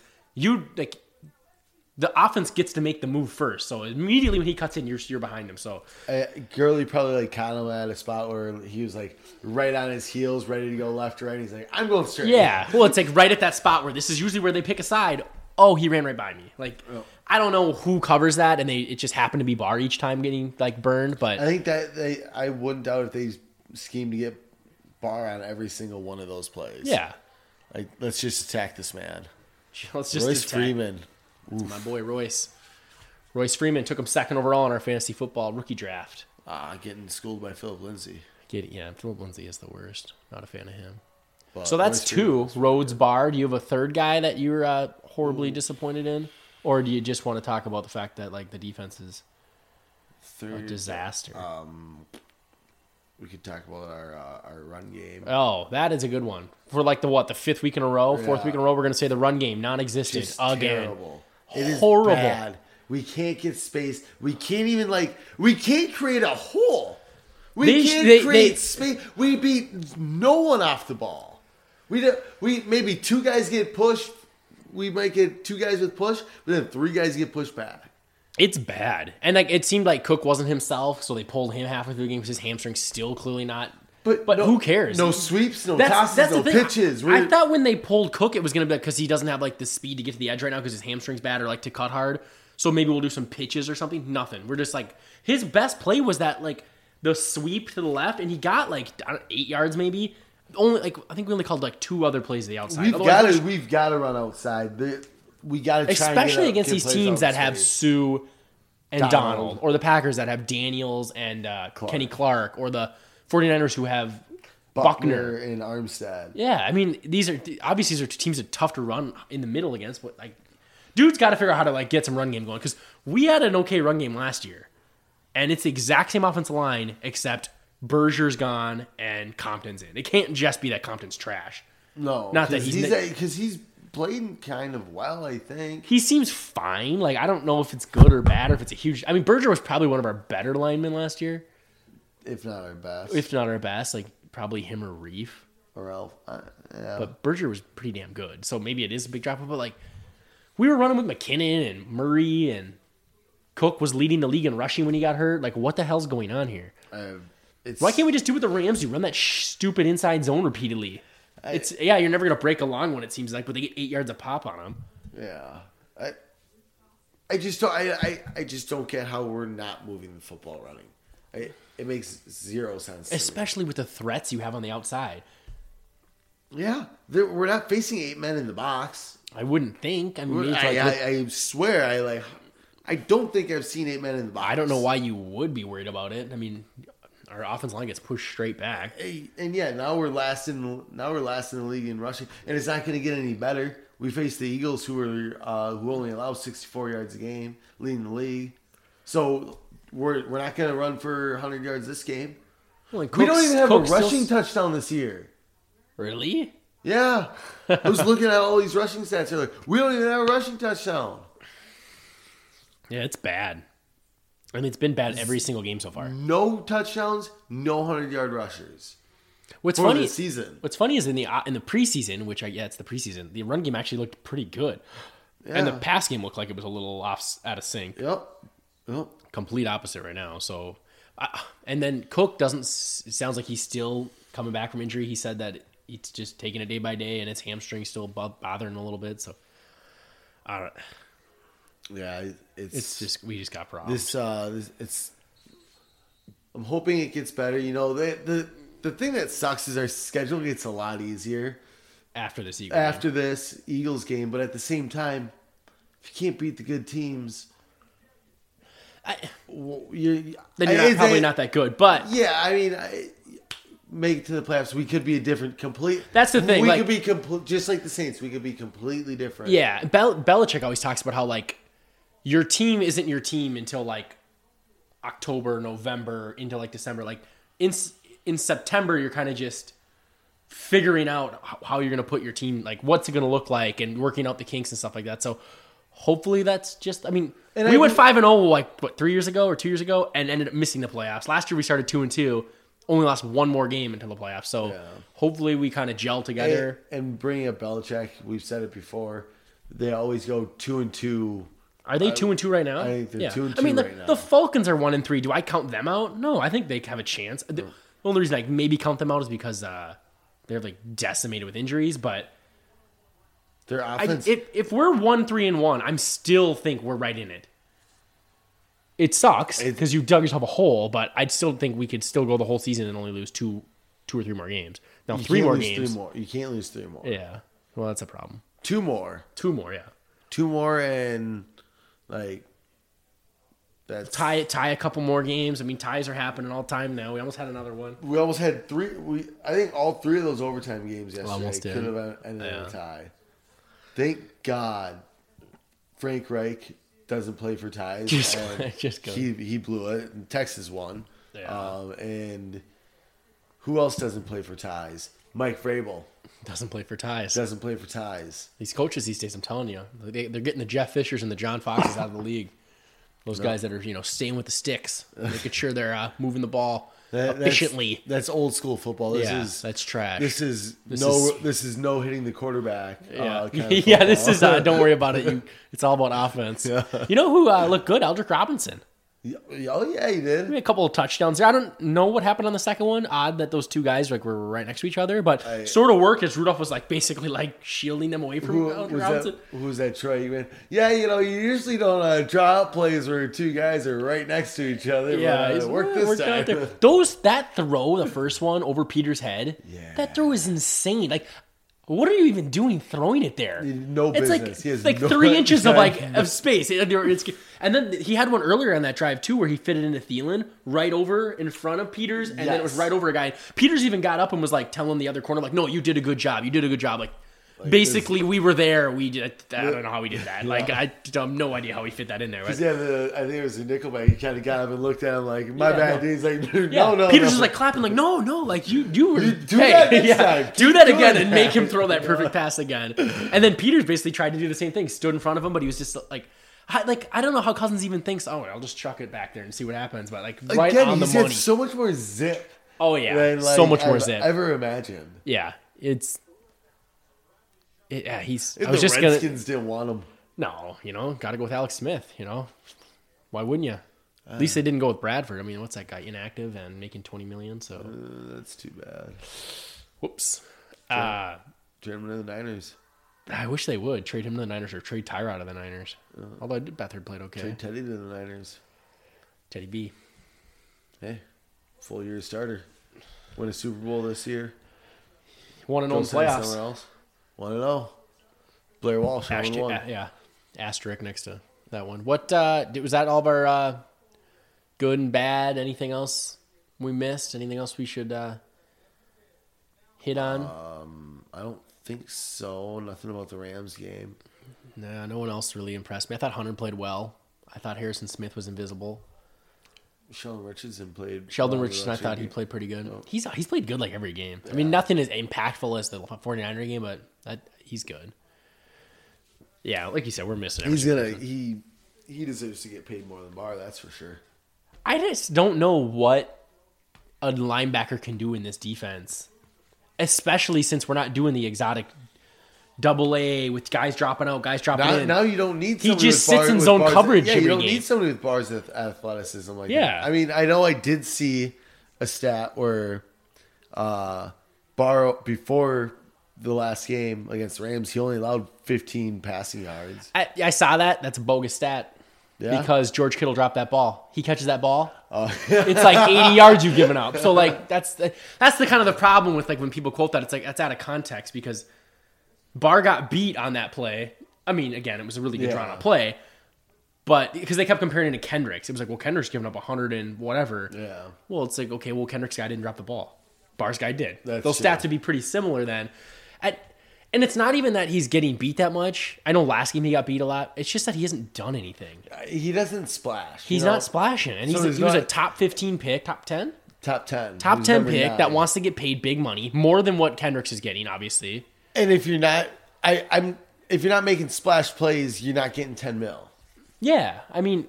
the offense gets to make the move first. So immediately when he cuts in, you're behind him. So Gurley probably caught him at a spot where he was like right on his heels, ready to go left or right. He's like, I'm going straight. Yeah. Well, it's like right at that spot where this is usually where they pick a side. Oh, he ran right by me. Like, I don't know who covers that, and it just happened to be Barr each time getting like burned. But I think that I wouldn't doubt if they schemed to get Barr on every single one of those plays. Yeah. Like, let's just attack this man. Let's just Royce Freeman. My boy Royce. Royce Freeman took him 2nd overall in our fantasy football rookie draft. Getting schooled by Philip Lindsay. Philip Lindsay is the worst. Not a fan of him. But so that's 2. Rhodes, Barr. Do you have a 3rd guy that you're horribly disappointed in? Or do you just want to talk about the fact that like the defense is a disaster? We could talk about our run game. Oh, that is a good one. For like the 5th week in a row, 4th week in a row, we're going to say the run game non-existent just again. Terrible. It is horrible. Bad. We can't get space. We can't even we can't create a hole. We can't create space. We beat no one off the ball. We maybe 2 guys get pushed. We might get 2 guys with push, but then 3 guys get pushed back. It's bad. And like it seemed like Cook wasn't himself, so they pulled him halfway through the game because his hamstring's still clearly not. But who cares? No sweeps, no tosses, no pitches. I thought when they pulled Cook, it was going to be because he doesn't have like the speed to get to the edge right now because his hamstring's bad or like to cut hard. So maybe we'll do some pitches or something. Nothing. We're just like his best play was that like the sweep to the left, and he got like 8 yards maybe. I think we only called like 2 other plays to the outside. We've got to run outside. We got to try, especially against these plays teams that outside. have Sue and Donald, or the Packers that have Daniels and Kenny Clark, or the 49ers who have Buckner and Armstead. Yeah, I mean, these are two teams that are tough to run in the middle against, but like, dude's got to figure out how to like get some run game going, because we had an okay run game last year, and it's the exact same offensive line except Berger's gone and Compton's in. It can't just be that Compton's trash. No, not that because he's played kind of well. I think he seems fine. Like, I don't know if it's good or bad, or if it's a huge. I mean, Berger was probably one of our better linemen last year, if not our best. Like probably him or Reef or Elf. Yeah. But Berger was pretty damn good, so maybe it is a big drop. But like, we were running with McKinnon and Murray, and Cook was leading the league in rushing when he got hurt. Like, what the hell's going on here? Why can't we just do what the Rams do? Run that stupid inside zone repeatedly. You're never gonna break a long one, it seems like, but they get 8 yards a pop on them. Yeah, I just don't get how we're not moving the football running. It makes zero sense, especially with the threats you have on the outside. Yeah, we're not facing 8 men in the box. I wouldn't think. I mean, I swear, I don't think I've seen 8 men in the box. I don't know why you would be worried about it. I mean, our offensive line gets pushed straight back. And yeah, now we're last in the league in rushing, and it's not going to get any better. We face the Eagles, who only allow 64 yards a game, leading the league. So we're not going to run for 100 yards this game. We don't even have a rushing touchdown this year. Really? Yeah. I was looking at all these rushing stats. They're like, we don't even have a rushing touchdown. Yeah, it's bad. I mean, it's been bad every single game so far. No touchdowns, no 100-yard rushers. What's funny this season? What's funny is in the preseason, it's the preseason. The run game actually looked pretty good, and the pass game looked like it was a little out of sync. Yep. Complete opposite right now. So, and then Cook it sounds like he's still coming back from injury. He said that he's just taking it day by day, and his hamstring's still bothering him a little bit. So, I don't. Yeah, it's just we just got problems. I'm hoping it gets better. You know, the thing that sucks is our schedule gets a lot easier after this Eagles game. But at the same time, if you can't beat the good teams, then you're probably not that good. But yeah, I mean, make it to the playoffs. We could be a different complete. That's the thing. We could be just like the Saints. We could be completely different. Yeah, Belichick always talks about how like your team isn't your team until like October, November, into like December. Like in September, you're kind of just figuring out how you're going to put your team, like what's it going to look like, and working out the kinks and stuff like that. So hopefully that's just. I mean, we went 5-0 like what 3 years ago or 2 years ago, and ended up missing the playoffs. Last year we started 2-2. Only lost one more game until the playoffs. So hopefully we kind of gel together. And bringing up Belichick, we've said it before. They always go 2-2. Are they 2-2 right now? I think they're 2-2 I mean, right now. The Falcons are 1-3. Do I count them out? No, I think they have a chance. The only reason I maybe count them out is because they're like decimated with injuries. But their offense. If we're 1-3-1, I'm still think we're right in it. It sucks because you dug yourself a hole, but I'd still think we could still go the whole season and only lose two or three more games. Now, You 3 can't more lose games. 3 more. You can't lose 3 more. Yeah. Well, that's a problem. 2 more. 2 more, yeah. 2 more and like that's tie a couple more games. I mean, ties are happening all the time now. We almost had another one. We almost had 3. I think all 3 of those overtime games yesterday Almost did. could have ended in a tie. Thank God Frank Reich doesn't play for ties. Just go. He blew it. And Texas won. Yeah. And who else doesn't play for ties? Mike Vrabel Doesn't play for ties. doesn't play for ties. These coaches these days, I'm telling you, they're getting the Jeff Fishers and the John Foxes out of the league. Those guys that are staying with the sticks, making sure they're moving the ball efficiently. That's old school football. That's trash. This is no hitting the quarterback. Yeah, kind of this is don't worry about it. It's all about offense. Yeah. You know who looked good? Eldrick Robinson. Oh yeah, he did. Maybe a couple of touchdowns there. I don't know what happened on the second one. Odd that those two guys were right next to each other, but sort of worked as Rudolph was basically shielding them away from Who was that, Troy? You yeah, you usually don't draw out plays where two guys are right next to each other. Yeah, but, worked this time. Out there. That throw, the first one over Peter's head, that throw is insane. What are you even doing throwing it there? No business. It's like 3 inches of space. And then he had one earlier on that drive, too, where he fit it into Thielen right over in front of Peters, and then it was right over a guy. Peters even got up and was telling the other corner, no, you did a good job. You did a good job. Basically, we were there. We did. I don't know how we did that. I have no idea how we fit that in there. Right? I think it was a Nickelback. He kind of got up and looked at him my bad. No. He's no. Peters was clapping no. You were. Do that next time. Do that again and make him throw that perfect pass again. And then Peters basically tried to do the same thing. Stood in front of him, but he was just I don't know how Cousins even thinks. Oh, I'll just chuck it back there and see what happens. But right on the money. So much more zip. Oh yeah, than, so much more zip. Ever imagined? Yeah, it's. He's. I was just Redskins didn't want him. No, got to go with Alex Smith. Why wouldn't you? At least they didn't go with Bradford. I mean, what's that guy inactive and making $20 million? So that's too bad. Whoops. Trade him to the Niners. I wish they would trade him to the Niners or trade Tyrod to the Niners. Although Beathard played okay. Trade Teddy to the Niners. Teddy B. Hey, full year starter. Win a Super Bowl this year. 1-0 in playoffs. Somewhere else. 1-0. Blair Walsh. Yeah. Asterisk next to that one. What was that? All of our good and bad? Anything else we missed? Anything else we should hit on? I don't think so. Nothing about the Rams game. Nah, no one else really impressed me. I thought Hunter played well. I thought Harrison Smith was invisible. Sheldon Richardson, I thought he played pretty good. Oh. He's played good every game. Yeah. I mean, nothing as impactful as the 49er game, but he's good. Yeah, like you said, we're missing everything. He deserves to get paid more than Barr, that's for sure. I just don't know what a linebacker can do in this defense, especially since we're not doing the exotic AA with guys dropping out, guys dropping in. Now you don't need somebody he just sits in zone coverage. Yeah, you don't need somebody with Barr's athleticism like that. I mean, I know I did see a stat where Barr, before the last game against the Rams, he only allowed 15 passing yards. I saw that. That's a bogus stat. Yeah? Because George Kittle dropped that ball. He catches that ball. It's 80 yards you've given up. So that's the kind of the problem with when people quote that. It's that's out of context because Barr got beat on that play. I mean, again, it was a really good drawn out play. But because they kept comparing it to Kendricks. It was Kendricks giving up 100 and whatever. Yeah. Well, it's okay, Kendricks' guy didn't drop the ball. Barr's guy did. Those stats would be pretty similar then. And it's not even that he's getting beat that much. I know last game he got beat a lot. It's just that he hasn't done anything. He doesn't splash. He's not splashing. And he was a top 15 pick, top 10? Top 10. Top 10 pick 9. That wants to get paid big money, more than what Kendricks is getting, obviously. And if you're not if you're not making splash plays, you're not getting 10 mil. Yeah. I mean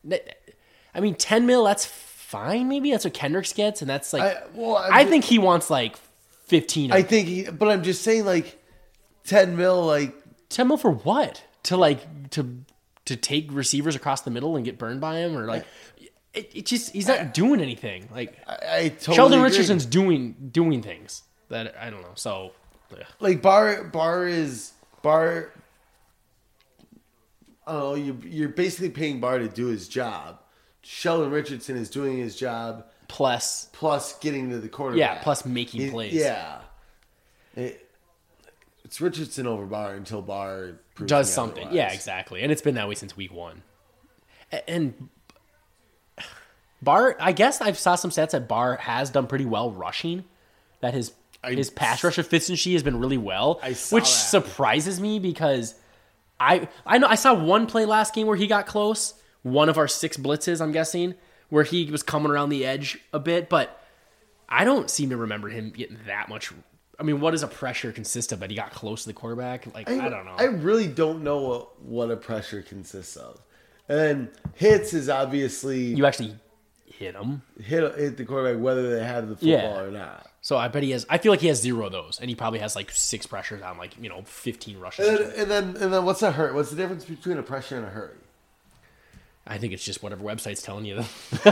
10 mil, that's fine maybe. That's what Kendricks gets, and that's I think he wants 15. But I'm just saying 10 mil 10 mil for what? To take receivers across the middle and get burned by him or he's not doing anything. I totally Sheldon agree. Richardson's doing things that I don't know. So Barr I don't know, you're basically paying Barr to do his job. Sheldon Richardson is doing his job plus getting to the quarterback. Yeah, plus making plays. Yeah. It's Richardson over Barr until Barr does something. Otherwise. Yeah, exactly. And it's been that way since week 1. And Barr, I guess I saw some stats that Barr has done pretty well rushing. That his pass rush efficiency has been really well, which surprises me because I know I saw one play last game where he got close. One of our 6 blitzes, I'm guessing, where he was coming around the edge a bit, but I don't seem to remember him getting that much. I mean, what does a pressure consist of? That he got close to the quarterback? I don't know. I really don't know what a pressure consists of. And hits is obviously you actually hit him, hit the quarterback whether they have the football or not. So I bet he has. I feel like he has 0 of those, and he probably has 6 pressures on 15 rushes. And then what's a hurt? What's the difference between a pressure and a hurry? I think it's just whatever website's telling you.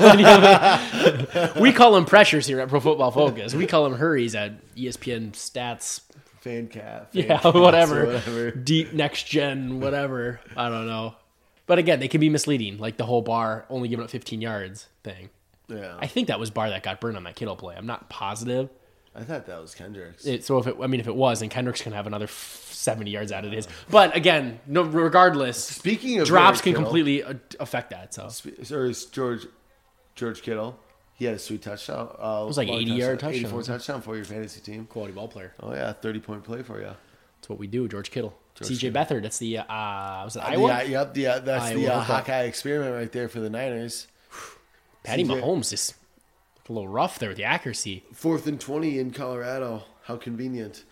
We call them pressures here at Pro Football Focus. We call them hurries at ESPN Stats. Fan Whatever. Deep next gen, whatever. I don't know. But again, they can be misleading, like the whole Barr only giving up 15 yards thing. Yeah. I think that was Barr that got burned on that Kittle play. I'm not positive. I thought that was Kendricks. So if it was, then Kendricks can have another 70 yards out of his. But again, no, regardless, Speaking of drops George can Kittle, completely affect that. So or is George Kittle? He had a sweet touchdown. It was like 80-yard touchdown. 84 touchdown for your fantasy team. quality ball player. Oh yeah, 30-point play for you. That's what we do. George Kittle, CJ Kittle. Beathard. That's the was it Iowa? That's Iowa, the okay. Hawkeye experiment right there for the Niners. Patty CJ. Mahomes just a little rough there with the accuracy. 4th and 20 in Colorado. How convenient.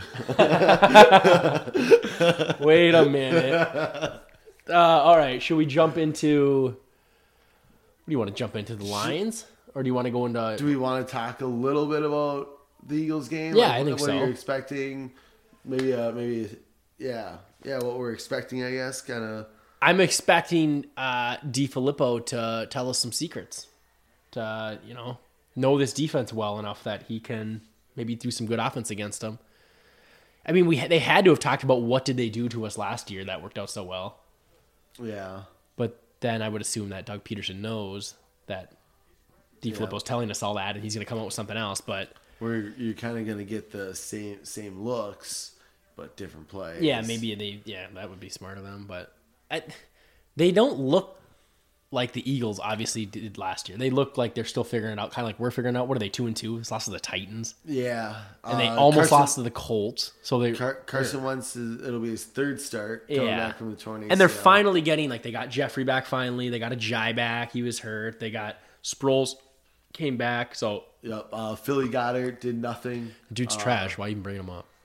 Wait a minute. All right, should we jump into? What do you want to jump into, the Lions, or do you want to go into? Do we want to talk a little bit about the Eagles game? Yeah, I think what so. you're expecting? Maybe, yeah, what we're expecting, I guess, kind of. I'm expecting DiFilippo to tell us some secrets, to know this defense well enough that he can maybe do some good offense against them. I mean, they had to have talked about what did they do to us last year that worked out so well. Yeah. But then I would assume that Doug Peterson knows that DiFilippo's telling us all that, and he's going to come up with something else. But You're kind of going to get the same looks, but different plays. yeah, maybe that would be smart of them. But they don't look like the Eagles obviously did last year. They look like they're still figuring it out, kind of like we're figuring out. What are they, 2-2? It's lost to the Titans. Yeah. And they almost lost to the Colts. So they Carson Wentz, it'll be his third start coming back from the torn ACL. And they're finally getting, like, they got Jeffrey back finally. They got a Jai back. He was hurt. They got Sproles came back. So Yep. Philly Goddard did nothing. dude's trash. Why even bring him up?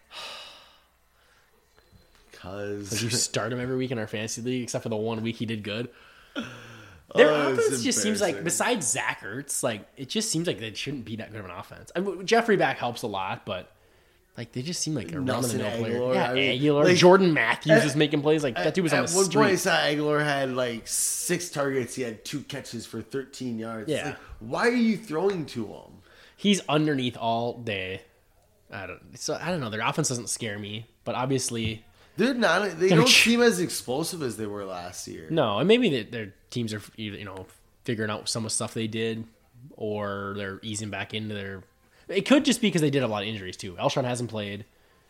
Because You start him every week in our fantasy league, except for the 1 week he did good. Their offense just seems like, besides Zach Ertz, like, it just seems like they shouldn't be that good of an offense. I mean, Jeffrey back helps a lot, but like they just seem like a run-of-the-mill player. Yeah, Aguilar. Like, Jordan Matthews is making plays. Like, that dude was on the street. At one point, I saw Aguilar had like 6 targets. He had 2 catches for 13 yards. Yeah. Like, why are you throwing to him? He's underneath all day. I don't know. Their offense doesn't scare me, but obviously They're not. They don't seem as explosive as they were last year. no. And maybe their teams are figuring out some of the stuff they did, or they're easing back into their. It could just be because they did have a lot of injuries too. Elshon hasn't played.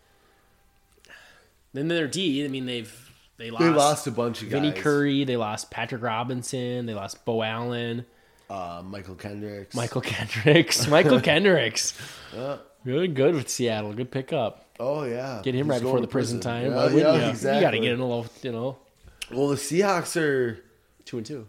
Then their D. I mean, they lost a bunch of guys. Vinny Curry. They lost Patrick Robinson. They lost Bo Allen. Michael Kendricks. Michael Kendricks. Good with Seattle. Good pickup. Oh yeah, Get him right before the prison time. Yeah, Why wouldn't you? exactly. You got to get in a little, Well, the Seahawks are 2-2.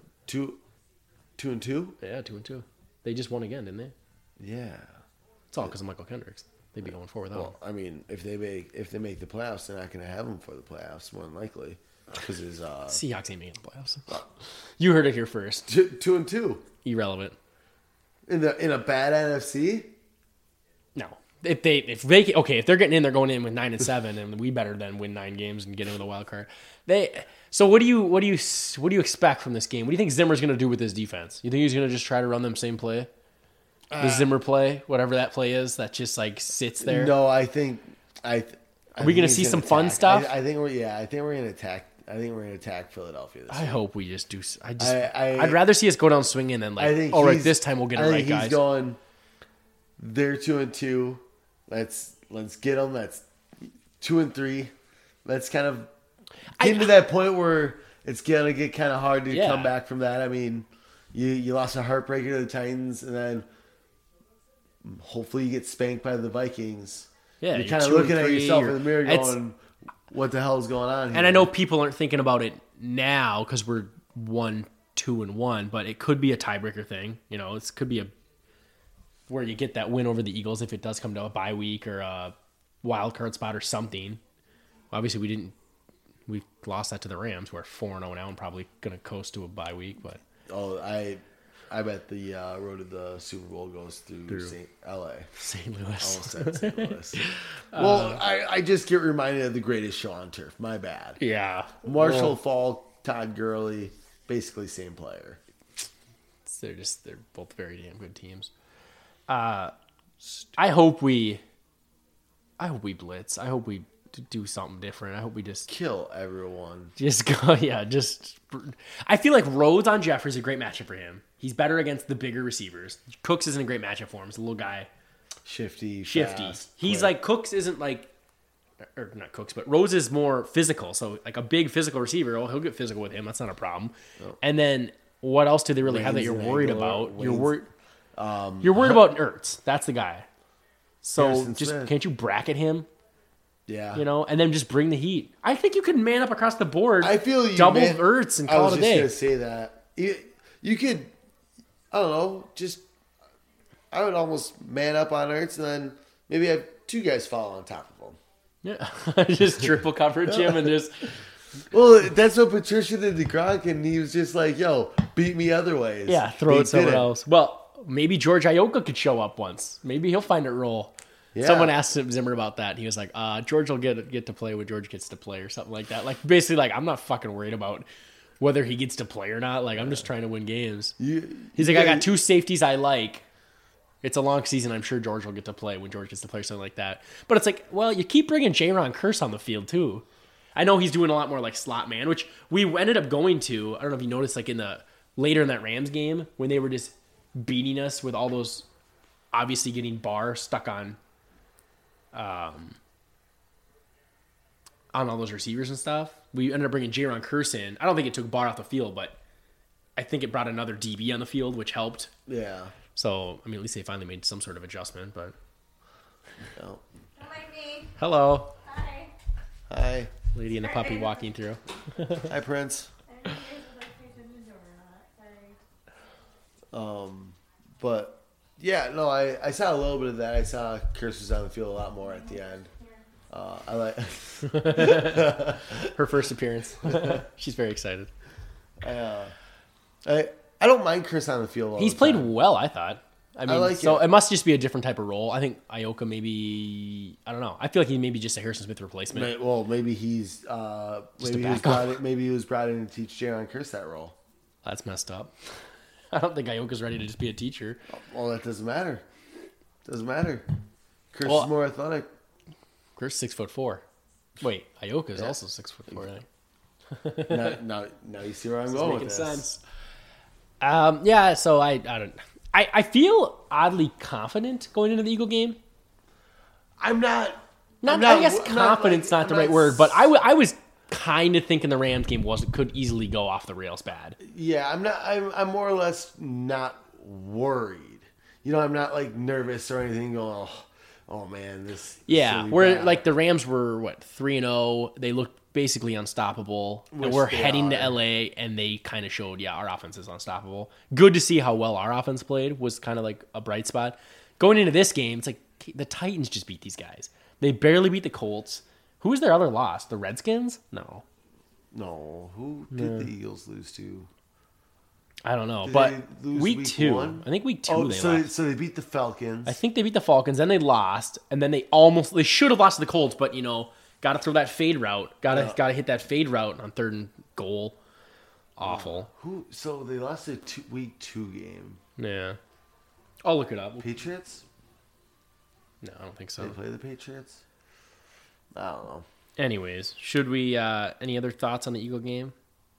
2-2. Yeah, 2-2. They just won again, didn't they? Yeah. It's all because of Michael Kendricks. They'd be going forward without him. Well, I mean, if they make the playoffs, they're not going to have him for the playoffs, more than likely, because his Seahawks ain't making the playoffs. You heard it here first. 2-2 Irrelevant. in a bad NFC. No. If they're getting in, they're going in with 9-7, and we better than win 9 games and get into the wild card. So what do you expect from this game? What do you think Zimmer's going to do with his defense? You think he's going to just try to run them same play? The Zimmer play, whatever that play is, that just like sits there. No, I think Are we going to see some fun stuff? I think we're going to attack. I think we're going to attack Philadelphia this I week. hope we just do. I'd rather see us go down swinging than like, all right, this time we'll get it right, guys. He's going. They're 2-2. Let's get them. That's 2-3. Let's kind of get to that point where it's gonna get kind of hard to come back from that. I mean, you lost a heartbreaker to the Titans, and then hopefully you get spanked by the Vikings. Yeah, you're kind of looking at yourself in the mirror, going, "What the hell is going on here?" And I know people aren't thinking about it now because we're 1-2-1, but it could be a tiebreaker thing. It could be where you get that win over the Eagles if it does come to a bye week or a wild card spot or something. Obviously, we lost that to the Rams. We're 4-0 now and probably going to coast to a bye week. But I bet the road to the Super Bowl goes through L.A. St. Louis. Almost said St. Louis. Well, I just get reminded of the greatest show on turf. My bad. Yeah. Marshall Faulk, Todd Gurley, basically same player. They're both very damn good teams. I hope we blitz. I hope we do something different. I hope we just Kill everyone. just go. Yeah, just. I feel like Rhodes on Jeffrey is a great matchup for him. He's better against the bigger receivers. Cooks isn't a great matchup for him. He's a little guy. Shifty. He's quick. like Cooks isn't like, or not Cooks, but Rhodes is more physical. So like a big physical receiver, he'll get physical with him. That's not a problem. Nope. And then what else do they really have that you're Wayne's worried an about? angle, You're Wayne's- worried. You're worried about Ertz. That's the guy. So Harrison just Smith. can't you bracket him? Yeah. And then just bring the heat. I think you can man up across the board. I feel you double man, Ertz and I call was it a just day. gonna say that you could. I don't know. Just I would almost man up on Ertz and then maybe have two guys fall on top of him. Yeah, just triple coverage him and just Well, that's what Patricia did to Gronk, and he was just like, "Yo, beat me other ways." throw They it somewhere didn't. else. Well, maybe George Ioka could show up once. Maybe he'll find a role. Yeah. Someone asked Zimmer about that. He was like, George will get to play when George gets to play or something like that. Like basically like I'm not fucking worried about whether he gets to play or not. Like I'm just trying to win games. He's like, I got two safeties I like. It's a long season. I'm sure George will get to play when George gets to play or something like that. But it's like, well, you keep bringing Jaron Curse on the field too. I know he's doing a lot more like slot man, which we ended up going to. I don't know if you noticed, like later in that Rams game when they were just beating us with all those, obviously getting Barr stuck on all those receivers and stuff. We ended up bringing Jaron Curse in. I don't think it took Barr off the field, but I think it brought another DB on the field, which helped. Yeah. So, I mean, at least they finally made some sort of adjustment, but... No. Don't like me. Hello. Hi. Hi. Lady and the puppy walking through. Hi, Prince. I don't know if you guys would like me to open the door or not. Sorry. But yeah, no, I saw a little bit of that. I saw Curse was on the field a lot more at the end. I like. Her first appearance. She's very excited. I don't mind Chris on the field. All He's the played time. well, I thought. I mean, like so it. it must just be a different type of role. I think Ioka maybe, I don't know. I feel like he may be just a Harrison Smith replacement. Well, maybe he's maybe he was brought in to teach Jaron Curse that role. That's messed up. I don't think Ioka's ready to just be a teacher. Well, that doesn't matter. Doesn't matter. Curse Well, is more athletic. Chris 6'4". Wait, Ioka's also 6'4". I think. now you see where I'm It's going making with this. sense. Yeah, so I don't. I feel oddly confident going into the Eagle game. I'm not. I guess I'm not, confidence like, not the I'm right not word, but I was kind of thinking the Rams game could easily go off the rails bad. Yeah, I'm not. I'm more or less not worried. I'm not like nervous or anything. Going, oh man, this. Yeah, gonna be where bad." like the Rams were 3-0, they looked basically unstoppable. And Which we're they heading to are. LA, and they kind of showed, our offense is unstoppable. Good to see how well our offense played was kind of like a bright spot. Going into this game, it's like the Titans just beat these guys. They barely beat the Colts. Who was their other loss? The Redskins? No, No, who did the Eagles lose to? I don't know. Did But they lose week week 2, one? I think week 2 they so lost. so they beat the Falcons. I think they beat the Falcons, then they lost, and then they should have lost to the Colts, but got to throw that fade route. Got to hit that fade route on 3rd and goal. Awful. Who? So they lost a week 2 game. Yeah. I'll look it up. Patriots? No, I don't think They so. play the Patriots? I don't know. Anyways, should we any other thoughts on the Eagle game?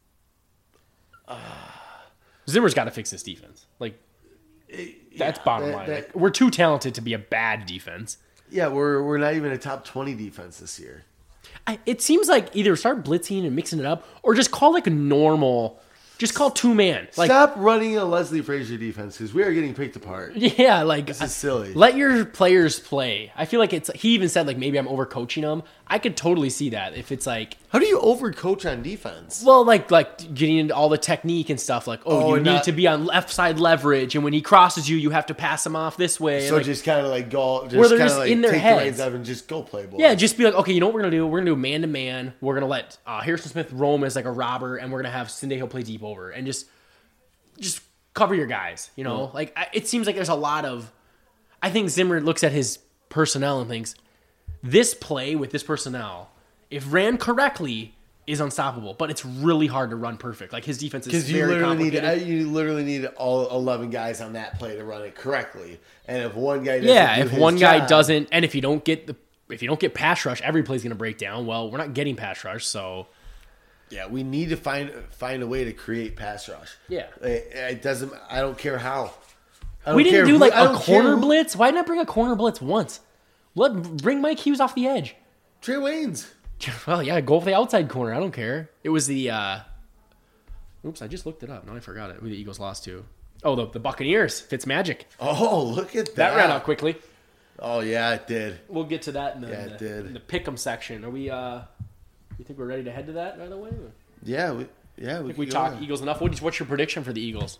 Zimmer's got to fix this defense. Like that's bottom line. Like, we're too talented to be a bad defense. Yeah, we're not even a top 20 defense this year. It seems like either start blitzing and mixing it up, or just call like a normal. Just call 2-man. Like, Stop running a Leslie Frazier defense because we are getting picked apart. yeah, like This is silly. Let your players play. I feel like he even said like maybe I'm overcoaching them. I could totally see that if it's like, How do you overcoach on defense? well, like getting into all the technique and stuff. Like, you and need not- to be on left side leverage, and when he crosses you, you have to pass him off this way. So and, like, just kind of like go, Where just they're kind just of like in their take heads. the reins up and just go play ball. yeah, just be like, okay, you know what we're gonna do? We're gonna do man to man. We're gonna let Harrison Smith roam as like a robber, and we're gonna have Syndergaard play deep over, and just cover your guys. Like it seems like there's a lot of. I think Zimmer looks at his personnel and thinks, this play with this personnel, if ran correctly, is unstoppable, but it's really hard to run perfect. Like his defense is Because very complicated. you literally need all 11 guys on that play to run it correctly. And if one guy doesn't do if his one guy job- doesn't, and if you don't get pass rush, every play's going to break down. Well, we're not getting pass rush, so Yeah, we need to find a way to create pass rush. Yeah. It doesn't. I don't care how. I we don't didn't care do like I a don't care corner who- blitz. Why not bring a corner blitz once? Bring Mike Hughes off the edge. Trey Waynes. Well, yeah, go for the outside corner. I don't care. It was the. Oops, I just looked it up. Now I forgot it. Who the Eagles lost to? Oh, the Buccaneers. Fitzmagic. Oh, look at that. That ran out quickly. Oh yeah, it did. We'll get to that in it did. in the pick'em section. Are we? You think we're ready to head to that right away? Yeah, we Think we could go talk there. Eagles enough. What's your prediction for the Eagles?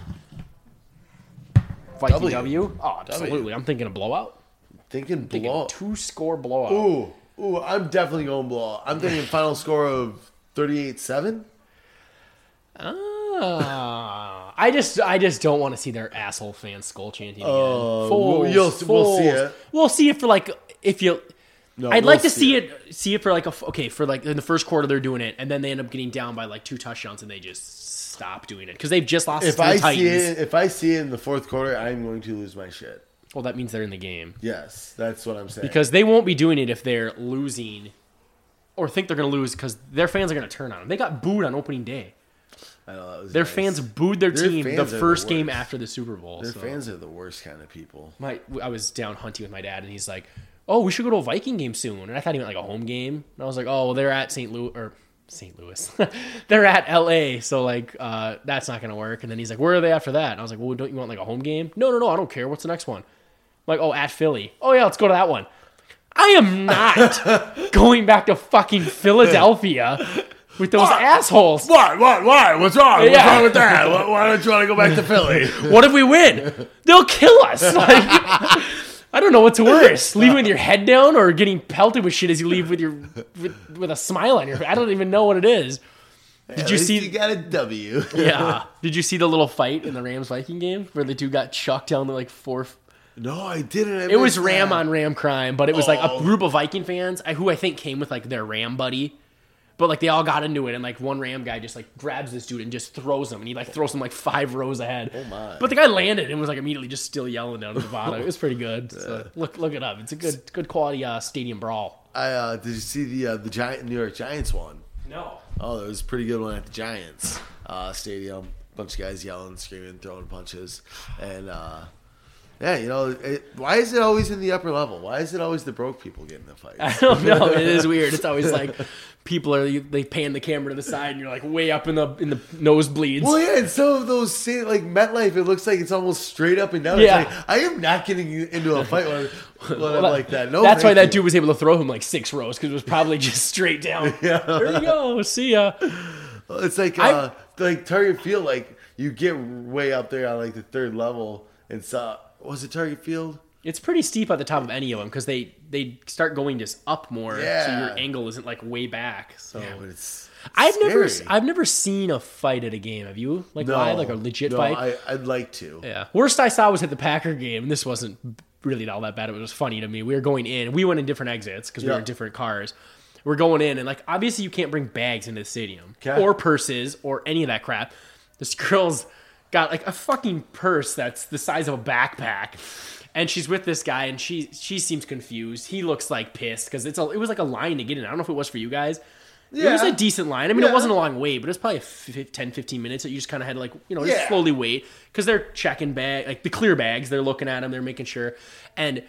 Viking W. Oh, absolutely. I'm thinking a blowout. Thinking blow. 2-score blowout. Ooh, I'm definitely going blowout. I'm thinking final score of 38-7. I just don't want to see their asshole fans skull chanting again. We'll see it. We'll see it for like if you. No, I'd we'll like to see it for like for like in the first quarter they're doing it and then they end up getting down by like 2 touchdowns and they just stop doing it because they've just lost to the Titans. If I see it in the fourth quarter, I'm going to lose my shit. Well, that means they're in the game Yes, that's what I'm saying. because they won't be doing it if they're losing or think they're going to lose because their fans are going to turn on them. They got booed on opening day. I know that was Their nice. fans booed their team fans the are the first game worst. after the Super Bowl. Their so. fans are the worst kind of people. I was down hunting with my dad, and he's like, "Oh, we should go to a Viking game soon." And I thought he meant like a home game. And I was like, "Oh, well, they're at St. Louis. They're at L.A., so like that's not gonna work." And then he's like, "Where are they after that?" And I was like, "Well, don't you want like a home game?" No, I don't care. What's the next one? I'm like, "Oh, at Philly." "Oh yeah, let's go to that one." I am not going back to fucking Philadelphia with those assholes. Why? What's wrong? Yeah. What's wrong with that? Why don't you want to go back to Philly? What if we win? They'll kill us. Like, I don't know what's worse: leaving with your head down or getting pelted with shit as you leave with your with a smile on your face. I don't even know what it is. Did you see? You got a W. Yeah. Did you see the little fight in the Rams Viking game where the two got chucked down to like 4? No, I didn't. It was Ram on Ram crime, but it was like a Oh. group of Viking fans who I think came with like their Ram buddy. But like they all got into it, and like one Ram guy just like grabs this dude and just throws him, and he like throws him like 5 rows ahead. Oh my! But the guy landed and was like immediately just still yelling down at the bottom. It was pretty good. So look it up. It's a good quality stadium brawl. Did you see the New York Giants one? No. Oh, there was a pretty good one at the Giants stadium. Bunch of guys yelling, screaming, throwing punches, and yeah, why is it always in the upper level? Why is it always the broke people getting the fights? I don't know. It is weird. It's always like people they pan the camera to the side and you're like way up in the nosebleeds. Well, yeah, and some of those like MetLife, it looks like it's almost straight up and down. Yeah. It's like, I am not getting into a fight when I'm like that. No, that's why thank that you. dude was able to throw him like 6 rows because it was probably just straight down. Yeah. There you go. See ya. It's like Target Field, like you get way up there on like the 3rd level, and was it Target Field? It's pretty steep at the top of any of them because they start going just up more, so Yeah. your angle isn't like way back. So Yeah, but it's I've scary. never seen a fight at a game. Have you? Like live, like a legit no, fight? I'd like to. Yeah. Worst I saw was at the Packer game, and this wasn't really all that bad. It was funny to me. We were going in. We went in different exits because we were Yeah. in different cars. We're going in, and like obviously you can't bring bags into the stadium Okay. or purses or any of that crap. This girl's got like a fucking purse that's the size of a backpack. And she's with this guy, and she seems confused. He looks like pissed because it was like a line to get in. I don't know if it was for you guys. It was Yeah. a decent line. I mean, Yeah. it wasn't a long wait, but it was probably 10, 15 minutes that you just kind of had to like, just Yeah. slowly wait because they're checking like the clear bags. They're looking at them. They're making sure. And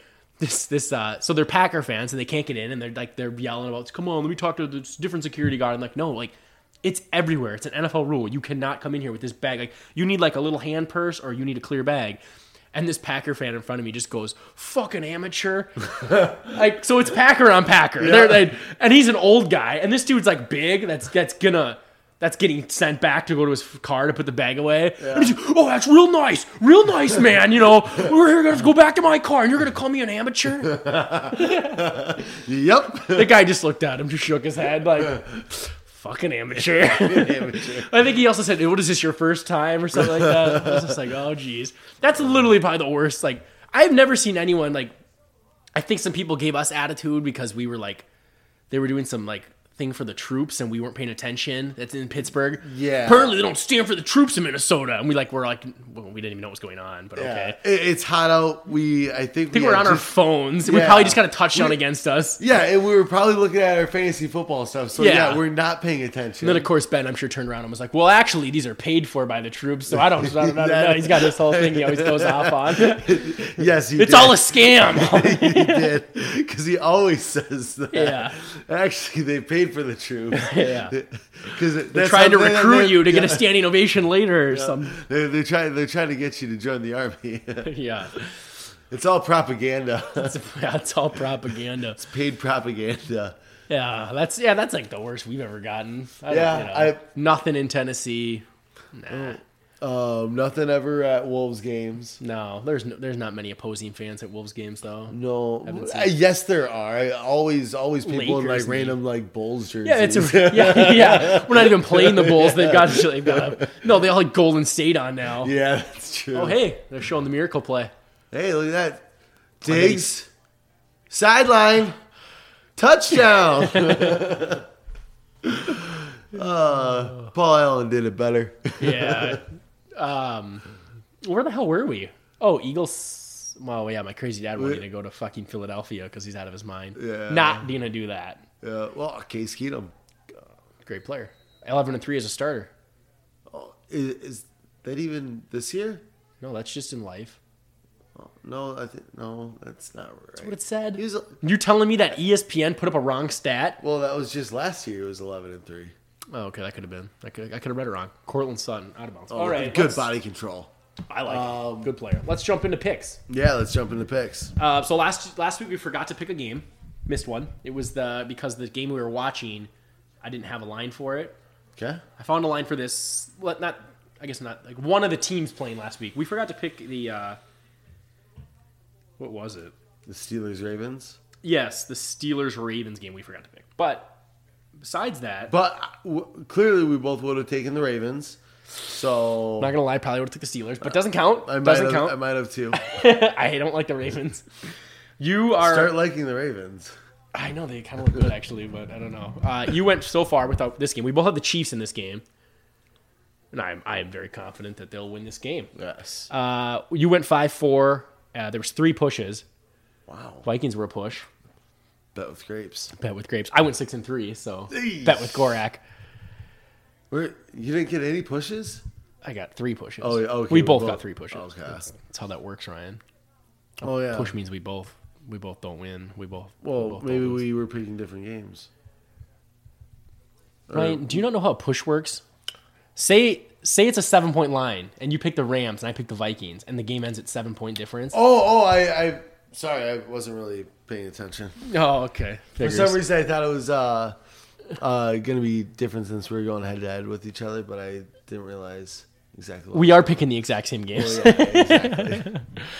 so they're Packer fans and they can't get in, and they're yelling about, come on, let me talk to this different security guard. I'm like, no, like it's everywhere. It's an NFL rule. You cannot come in here with this bag. Like you need like a little hand purse or you need a clear bag. And this Packer fan in front of me just goes, fucking amateur. Like, so it's Packer on Packer. Yeah. And he's an old guy. And this dude's like big. That's getting sent back to go to his car to put the bag away. Yeah. And he's like, oh, that's real nice, man. We're here going to go back to my car and you're going to call me an amateur? Yep. The guy just looked at him, just shook his head like, fucking amateur. I think he also said, what is this, your first time or something like that? I was just like, oh, geez. That's literally probably the worst. Like, I've never seen anyone, like, I think some people gave us attitude because we were like, they were doing some, like, thing for the troops and we weren't paying attention. That's in Pittsburgh. Yeah. Apparently they don't stand for the troops in Minnesota. And we're like, well, we didn't even know what was going on, but okay. It's hot out. I think we're on our phones. We Yeah. probably just got a touchdown against us. Yeah, and we were probably looking at our fantasy football stuff. So Yeah. we're not paying attention. And then, of course, Ben, I'm sure, turned around and was like, well, actually, these are paid for by the troops, so I don't know. He's got this whole thing he always goes off on. Yes, It's all a scam. he did, because he always says that. Yeah. Actually, they paid for the troops. Yeah. Because They're trying to recruit you to get a standing ovation later or something. They're trying to get you to join the army. Yeah. It's all propaganda. It's all propaganda. It's paid propaganda. Yeah, that's like the worst we've ever gotten. Nothing in Tennessee. Nah. Nothing ever at Wolves games. No, there's not many opposing fans at Wolves games though. No, Haven't seen- yes, there are. Always people in Lakers, like random like Bulls jerseys. Yeah, yeah. We're not even playing the Bulls. They've got no. They all like Golden State on now. Yeah, that's true. Oh hey, they're showing the miracle play. Hey, look at that. Diggs, sideline, touchdown. Paul Allen did it better. Yeah. Where the hell were we? Oh, Eagles. Well, yeah, my crazy dad wanted to go to fucking Philadelphia because he's out of his mind. Yeah. Not gonna do that. Well, Case Keenum. Great player. 11-3 as a starter. Oh, is that even this year? No, that's just in life. Oh, no, that's not right. That's what it said. He was, You're telling me that E ESPN put up a wrong stat? well, that was just last year. It was 11-3. Oh, okay, that could have been. I could have read it wrong. Cortland Sutton, out of bounds. Oh, All right, good body control. I like it. Good player. Let's jump into picks. Yeah, let's jump into picks. So last week we forgot to pick a game. Missed one. It was because the game we were watching, I didn't have a line for it. Okay. I found a line for this. Well, not like one of the teams playing last week. We forgot to pick the. What was it? The Steelers Ravens. Yes, the Steelers Ravens game we forgot to pick. But besides that, But clearly we both would have taken the Ravens. So I'm not gonna lie, probably would have took the Steelers, but doesn't count. I Doesn't count. might have too. I don't like the Ravens. You are. Start liking the Ravens. I know they kind of look good actually, but I don't know. You went so far without this game. We both have the Chiefs in this game, and I am very confident that they'll win this game. Yes. You went 5-4. There was 3 pushes. Wow. Vikings were a push. Bet with grapes. Bet with grapes. I went 6-3, so Eesh. bet with Gorak. You didn't get any pushes? I got 3 pushes. Oh, okay. We both got 3 pushes. Okay. That's how that works, Ryan. Oh yeah. Push means we both don't win. We both. Maybe we were picking different games. Ryan, do you not know how a push works? Say it's a 7-point line, and you pick the Rams, and I pick the Vikings, and the game ends at 7-point difference. I sorry, I wasn't really paying attention. Oh, okay. For some reason, I thought it was going to be different since we were going head to head with each other, but I didn't realize exactly. We are picking the exact same games. Yeah, exactly.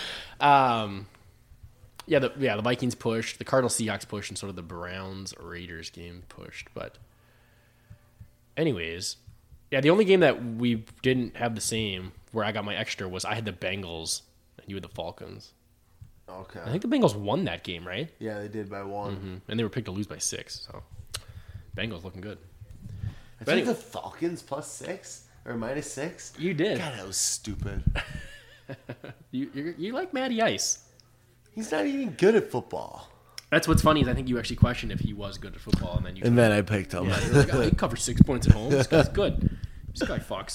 The Vikings pushed, the Cardinals Seahawks pushed, and sort of the Browns Raiders game pushed. But, anyways, yeah, the only game that we didn't have the same where I got my extra was I had the Bengals and you had the Falcons. Okay. I think the Bengals won that game, right? Yeah, they did by one. And they were picked to lose by 6. So, Bengals looking good. I think the Falcons +6 or -6. You did. God, that was stupid. You like Matty Ice. He's not even good at football. That's what's funny is I think you actually questioned if he was good at football, and then you. And then I picked him. Yeah, you're like, oh, he covers 6 points at home. This guy's good. This guy fucks.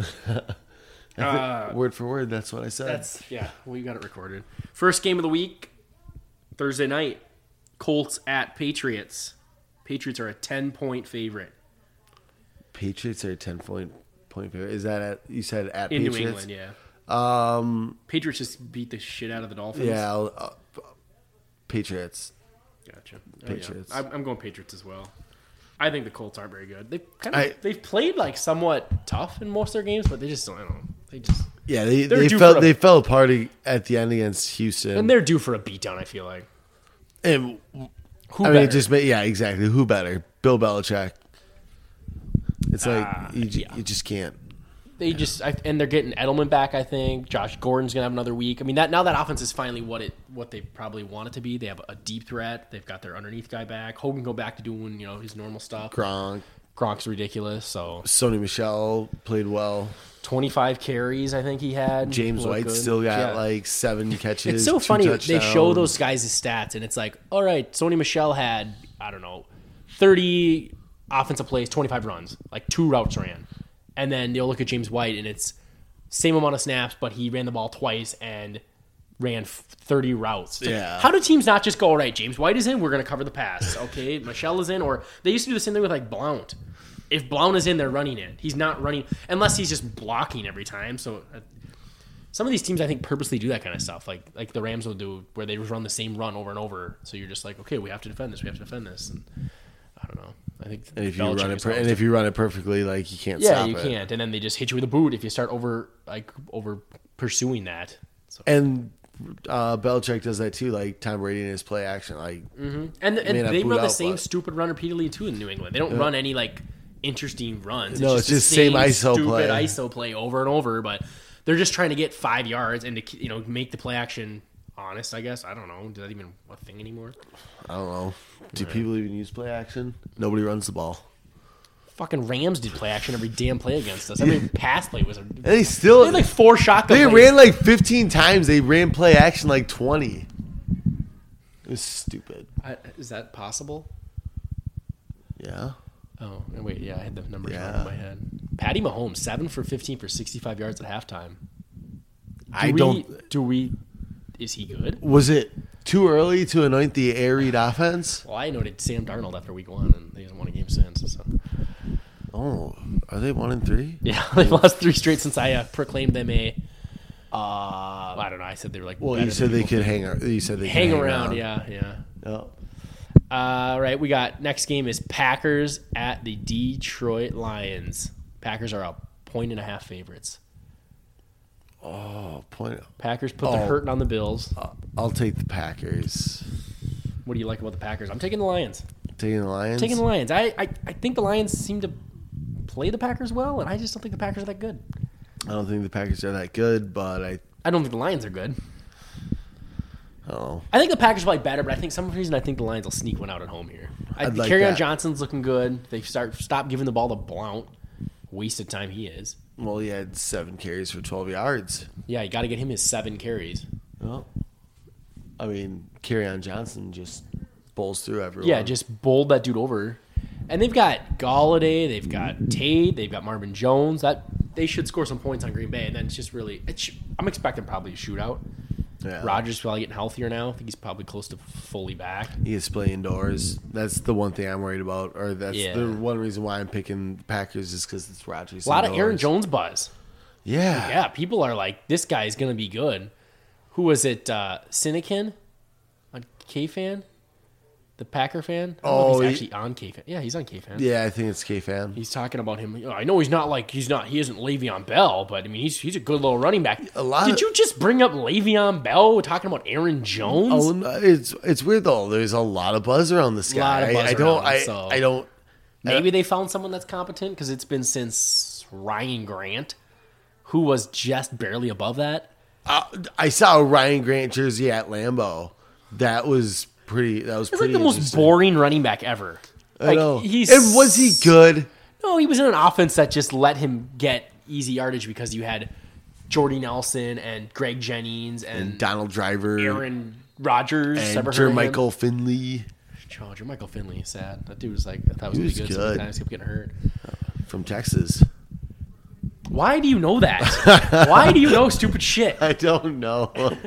Word for word, that's what I said. We got it recorded. First game of the week, Thursday night, Colts at Patriots. Patriots are a 10-point favorite. Patriots are a 10-point favorite. Is that you said at In Patriots? New England, yeah. Patriots just beat the shit out of the Dolphins. Yeah, Patriots. Gotcha. Patriots. Oh, yeah. I'm going Patriots as well. I think the Colts aren't very good. They've played like somewhat tough in most of their games, but they just don't. I don't know. Yeah, they fell apart at the end against Houston, and they're due for a beatdown. I feel like. And Who better? Exactly. Who better? Bill Belichick. It's like you just can't. and they're getting Edelman back. I think Josh Gordon's gonna have another week. I mean, that offense is finally what they probably want it to be. They have a deep threat. They've got their underneath guy back. Hogan go back to doing his normal stuff. Gronk's ridiculous. So Sony Michel played well. 25 carries, I think he had. James White still got like 7 catches. It's so funny. touchdowns. They show those guys' stats, and it's like, all right, Sony Michel had, I don't know, 30 offensive plays, 25 runs, like 2 routes ran. And then they'll look at James White, and it's same amount of snaps, but he ran the ball twice and ran 30 routes. It's like, how do teams not just go, all right, James White is in, we're going to cover the pass. Okay, Michelle is in. Or they used to do the same thing with like Blount. If Blount is in, they're running it. He's not running unless he's just blocking every time. So some of these teams, I think, purposely do that kind of stuff. Like the Rams will do, where they just run the same run over and over. So you're just like, okay, we have to defend this. We have to defend this. And I don't know. I think if you run it perfectly, like you can't. stop you can't. And then they just hit you with a boot if you start over pursuing that. So. And Belichick does that too. Like Tom Brady in his play action, like and they run the same stupid run repeatedly too in New England. They don't run any like interesting runs. No, it's just the same ISO stupid play. ISO play over and over. But they're just trying to get 5 yards and to make the play action honest. I guess I don't know. Is that even a thing anymore? I don't know. Do people even use play action? Nobody runs the ball. Fucking Rams did play action every damn play against us. Every pass play was. And they had like 4 shotgun. They plays. ran like 15 times. They ran play action like 20. It was stupid. Is that possible? Yeah. Oh wait, yeah, I had the numbers wrong in my head. Patty Mahomes 7 for 15 for 65 yards at halftime. Is he good? Was it too early to anoint the air raid offense? Well, I anointed Sam Darnold after week 1, and he hasn't won a game since. So. Oh, are they 1-3? Yeah, they've lost 3 straight since I proclaimed them a. I don't know. I said they were like. Well, you said they could hang. You said they hang around. Yeah. Oh. All right, we got next game is Packers at the Detroit Lions. Packers are up 1.5 favorites. Oh, point. Packers put the hurting on the Bills. I'll take the Packers. What do you like about the Packers? I'm taking the Lions. Taking the Lions? Taking the Lions. I think the Lions seem to play the Packers well, and I just don't think the Packers are that good. I don't think the Packers are that good, but I don't think the Lions are good. Oh. I think the Packers are probably better, but I think some reason I think the Lions will sneak one out at home here. Kerryon Johnson's looking good. They stop giving the ball to Blount. Wasted time he is. Well, he had 7 carries for 12 yards. Yeah, you got to get him his 7 carries. Well, I mean, Kerryon Johnson just bowls through everyone. Yeah, just bowled that dude over. And they've got Galladay, they've got Tate, they've got Marvin Jones. They should score some points on Green Bay, and then it's just really I'm expecting probably a shootout. Yeah. Rodgers probably getting healthier now. I think he's probably close to fully back. He is playing indoors. That's the one thing I'm worried about, or that's the one reason why I'm picking the Packers is because it's Rodgers. A lot of Aaron Jones buzz. Yeah. Yeah, people are like, this guy's going to be good. Who was it? Sinekin on K-Fan? The Packer fan? I don't know if he's actually on K-Fan. Yeah, he's on K-Fan. Yeah, I think it's K-Fan. He's talking about him. I know he isn't Le'Veon Bell, but I mean, he's a good little running back. Did you just bring up Le'Veon Bell talking about Aaron Jones? Oh, it's weird though. There's a lot of buzz around this guy. I don't. Maybe they found someone that's competent because it's been since Ryan Grant, who was just barely above that. I saw a Ryan Grant jersey at Lambeau. That was pretty. It's like the most boring running back ever. I know. And was he good? No, he was in an offense that just let him get easy yardage because you had Jordy Nelson and Greg Jennings and Donald Driver, Aaron Rodgers, and Jermichael Finley. Oh, Jermichael Finley is sad. That dude was like, I thought was going to be good. Sometimes kept getting hurt. From Texas. Why do you know that? Why do you know stupid shit? I don't know.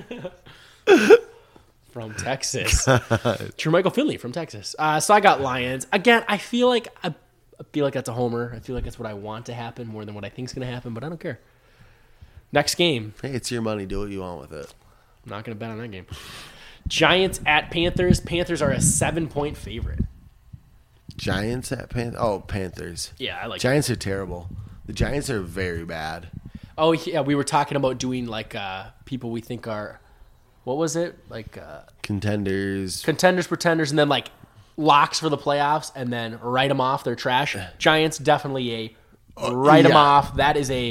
From Texas. Jermichael Finley from Texas. So I got Lions. Again, I feel like that's a homer. I feel like that's what I want to happen more than what I think is going to happen, but I don't care. Next game. Hey, it's your money. Do what you want with it. I'm not going to bet on that game. Giants at Panthers. Panthers are a 7-point favorite. Giants at Panthers? Oh, Panthers. Yeah, I like Giants are terrible. The Giants are very bad. Oh, yeah, we were talking about doing like people we think are, what was it? Like contenders, pretenders, and then like locks for the playoffs, and then write them off. They're trash. Giants definitely write them off. That is a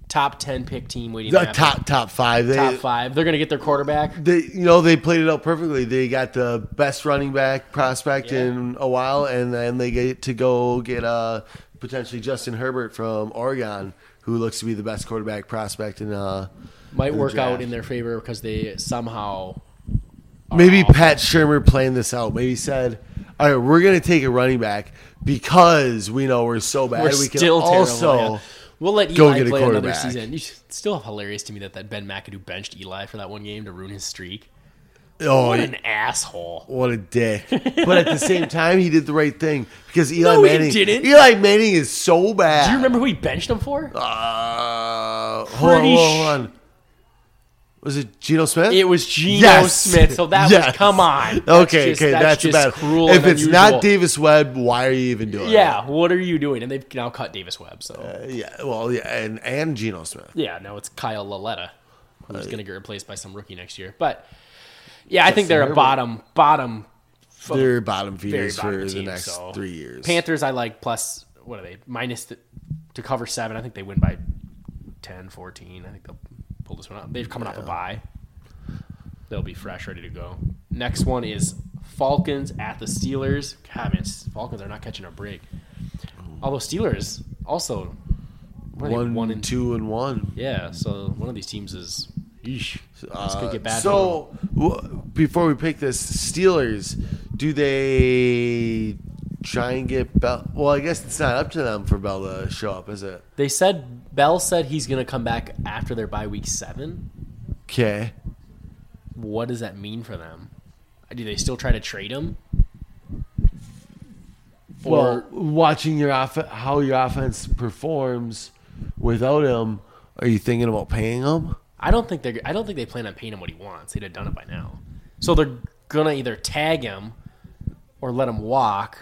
top 10 pick team waiting to The happen. top 5. Top 5. They're going to get their quarterback. They played it out perfectly. They got the best running back prospect Yeah. in a while, and then they get to go get potentially Justin Herbert from Oregon, who looks to be the best quarterback prospect in Might the work out draft. in their favor because they somehow Maybe awful. Pat Shermer planned this out. Maybe said, "All right, we're going to take a running back because we know we're so bad. we're we can still also terrible. Yeah. We'll let go Eli get a play another quarterback." season. It's still hilarious to me that Ben McAdoo benched Eli for that one game to ruin his streak. Oh, What an asshole. what a dick! But at the same time, he did the right thing because Eli No, he Manning. didn't. Eli Manning is so bad. Do you remember who he benched him for? Hold on. Was it Geno Smith? It was Geno Yes. Smith. So that Yes. was, come on. Okay, that's just bad. cruel If and it's unusual. not Davis Webb, why are you even doing Yeah, what are you doing? And they've now cut Davis Webb. So it? And Geno Smith. yeah, now it's Kyle Laletta, who's going to get replaced by some rookie next year. But yeah, I think they're a Herbert. bottom. They're bottom Very feeders bottom for the team, next so. 3 years. Panthers, I like plus, what are they? To cover 7. I think they win by 10, 14. I think they'll pull this one out. They're coming off a bye. They'll be fresh, ready to go. Next one is Falcons at the Steelers. God, man, Falcons are not catching a break. Although Steelers also, what are they, 1, 2, and 1. Yeah, so one of these teams is, yeesh, this could get bad. So before we pick this, Steelers, do they try and get Bell? Well, I guess it's not up to them for Bell to show up, is it? They said, Bell said he's going to come back after their bye week 7. Okay. What does that mean for them? Do they still try to trade him? Well, watching how your offense performs without him, are you thinking about paying him? I don't think they plan on paying him what he wants. They'd have done it by now. So they're gonna either tag him or let him walk.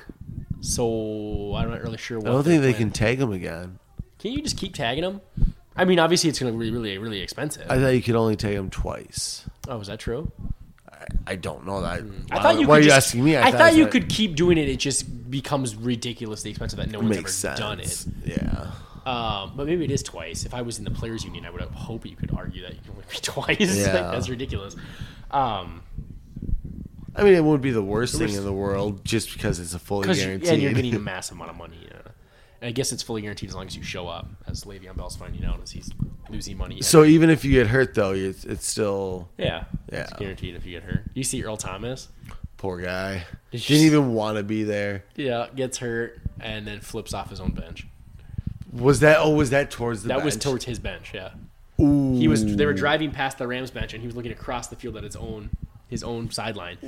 So I'm not really sure. I don't think they can tag him again. Can you just keep tagging him? I mean, obviously it's gonna be really, really expensive. I thought you could only tag him twice. Oh, is that true? I don't know that. I thought you. Why could are you just, asking me? I thought you that could keep doing it. It just becomes ridiculously expensive that no one's ever makes sense. done it. Yeah. But maybe it is twice. If I was in the players' union, I would hope you could argue that you can only be twice. Yeah. Like, that's ridiculous. I mean, it wouldn't be the worst thing in the world just because it's a fully guaranteed. And you're getting a massive amount of money. Yeah. And I guess it's fully guaranteed as long as you show up, as Le'Veon Bell's finding out as he's losing money. So even if you get hurt, though, it's still Yeah. Yeah. It's guaranteed if you get hurt. You see Earl Thomas? poor guy. It's Didn't just- even want to be there. Yeah, gets hurt and then flips off his own bench. Was that towards the That was bench? towards his bench, yeah. Ooh. They were driving past the Rams bench and he was looking across the field at his own sideline.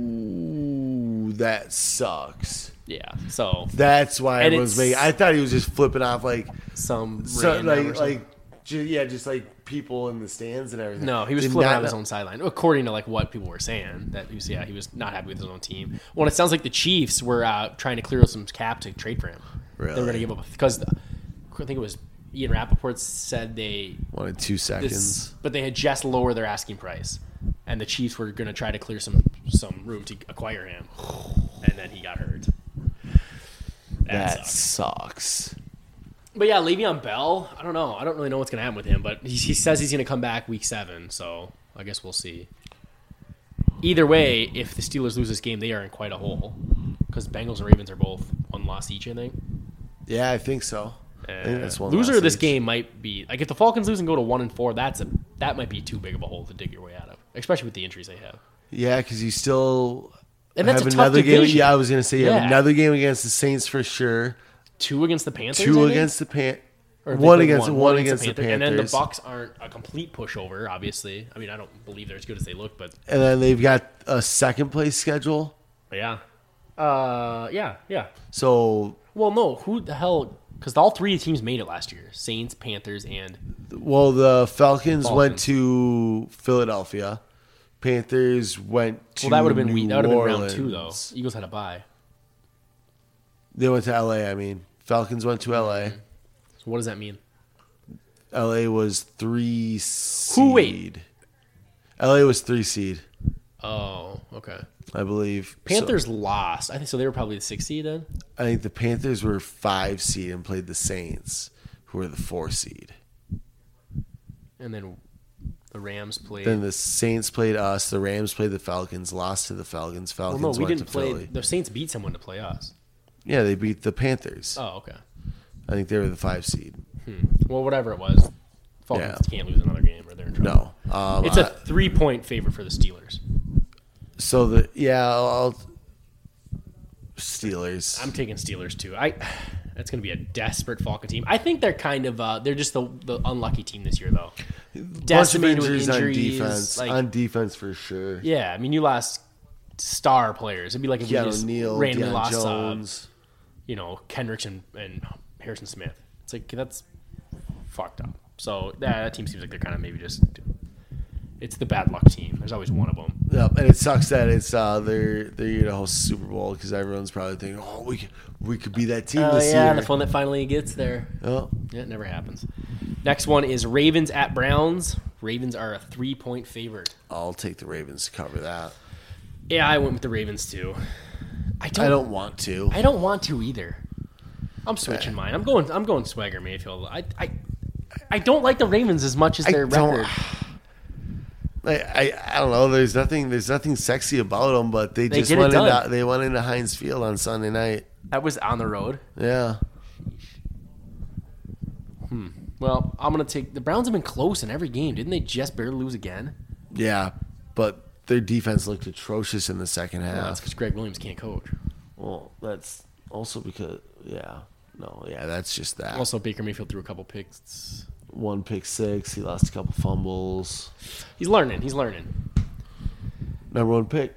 Ooh, that sucks. Yeah. So That's why And everyone's it's- making. I thought he was just flipping off like some so, random or like something. just like people in the stands and everything. No, he was Did flipping not out his know- own sideline, according to like what people were saying. That he was not happy with his own team. Well, it sounds like the Chiefs were trying to clear some cap to trade for him. They were going to Really? give up because I think it was Ian Rappaport said they Wanted 2 seconds. but they had just lowered their asking price, and the Chiefs were going to try to clear some room to acquire him, and then he got hurt. That sucks. sucks. But yeah, Le'Veon Bell, I don't know. I don't really know what's going to happen with him, but he says he's going to come back week 7, so I guess we'll see. Either way, if the Steelers lose this game, they are in quite a hole because Bengals and Ravens are both 1 loss each, I think. Yeah, I think so. I think that's one Loser loss of this each. game might be like if the Falcons lose and go to 1-4, that might be too big of a hole to dig your way out of, especially with the injuries they have. Yeah, because you still And that's have a tough another game. division. Yeah, I was gonna say you Yeah. have another game against the Saints for sure. 2 against the Panthers. I 2 think? against the Or they one played against one the Panthers. and then the Bucs aren't a complete pushover. Obviously, I mean I don't believe they're as good as they look, but And then they've got a second place schedule. yeah, yeah. So, Well, no, who the hell? Because all 3 teams made it last year: Saints, Panthers, and well, the Falcons went Falcons. to Philadelphia. Panthers went to well, that would have been New that would have been round Orleans. 2 though. Eagles had a bye. They went to LA. I mean, Falcons went to LA. So what does that mean? LA was 3 seed. Who, wait? LA was 3 seed, Oh, okay. I believe. Panthers lost. I think so. They were probably the 6th seed then. I think the Panthers were 5 seed and played the Saints, who were the 4 seed. and then the Rams played. Then the Saints played us. The Rams played the Falcons. Lost to the Falcons. well, Falcons no, we went didn't to play. Philly. The Saints beat someone to play us. Yeah, they beat the Panthers. Oh, okay. I think they were the 5 seed. Well, whatever it was, Falcons can't lose another game or they're in trouble. No. It's a 3-point favorite for the Steelers. So I'll Steelers. I'm taking Steelers too. That's going to be a desperate Falcon team. I think they're kind of they're just the unlucky team this year though. Decimated with injuries on defense. like- On defense for sure. Yeah, I mean you lost star players. It'd be like if we Keanu just Neal, randomly Deion lost Jones. Kendricks and Harrison Smith. It's like that's fucked up. So that team seems like they're kind of maybe just it's the bad luck team. There's always one of them. Yep, and it sucks that it's they're gonna host Super Bowl because everyone's probably thinking, oh, we could be that team this year. the one that finally gets there. Oh, Yeah, it never happens. Next one is Ravens at Browns. Ravens are a 3-point favorite. I'll take the Ravens to cover that. Yeah, I went with the Ravens too. I don't want to. I don't want to either. I'm switching mine. I'm going Swagger Mayfield. I don't like the Ravens as much as their record. I don't know. There's nothing sexy about them, but they just get it went done. into they went into Heinz Field on Sunday night. That was on the road. Yeah. Well, I'm gonna take the Browns. Have been close in every game. Didn't they just barely lose again? Yeah, but their defense looked atrocious in the second Well, that's half. because Greg Williams can't coach. Well, that's also because that's just that. Also, Baker Mayfield threw a couple picks. 1 pick six. He lost a couple fumbles. He's learning. Number 1 pick.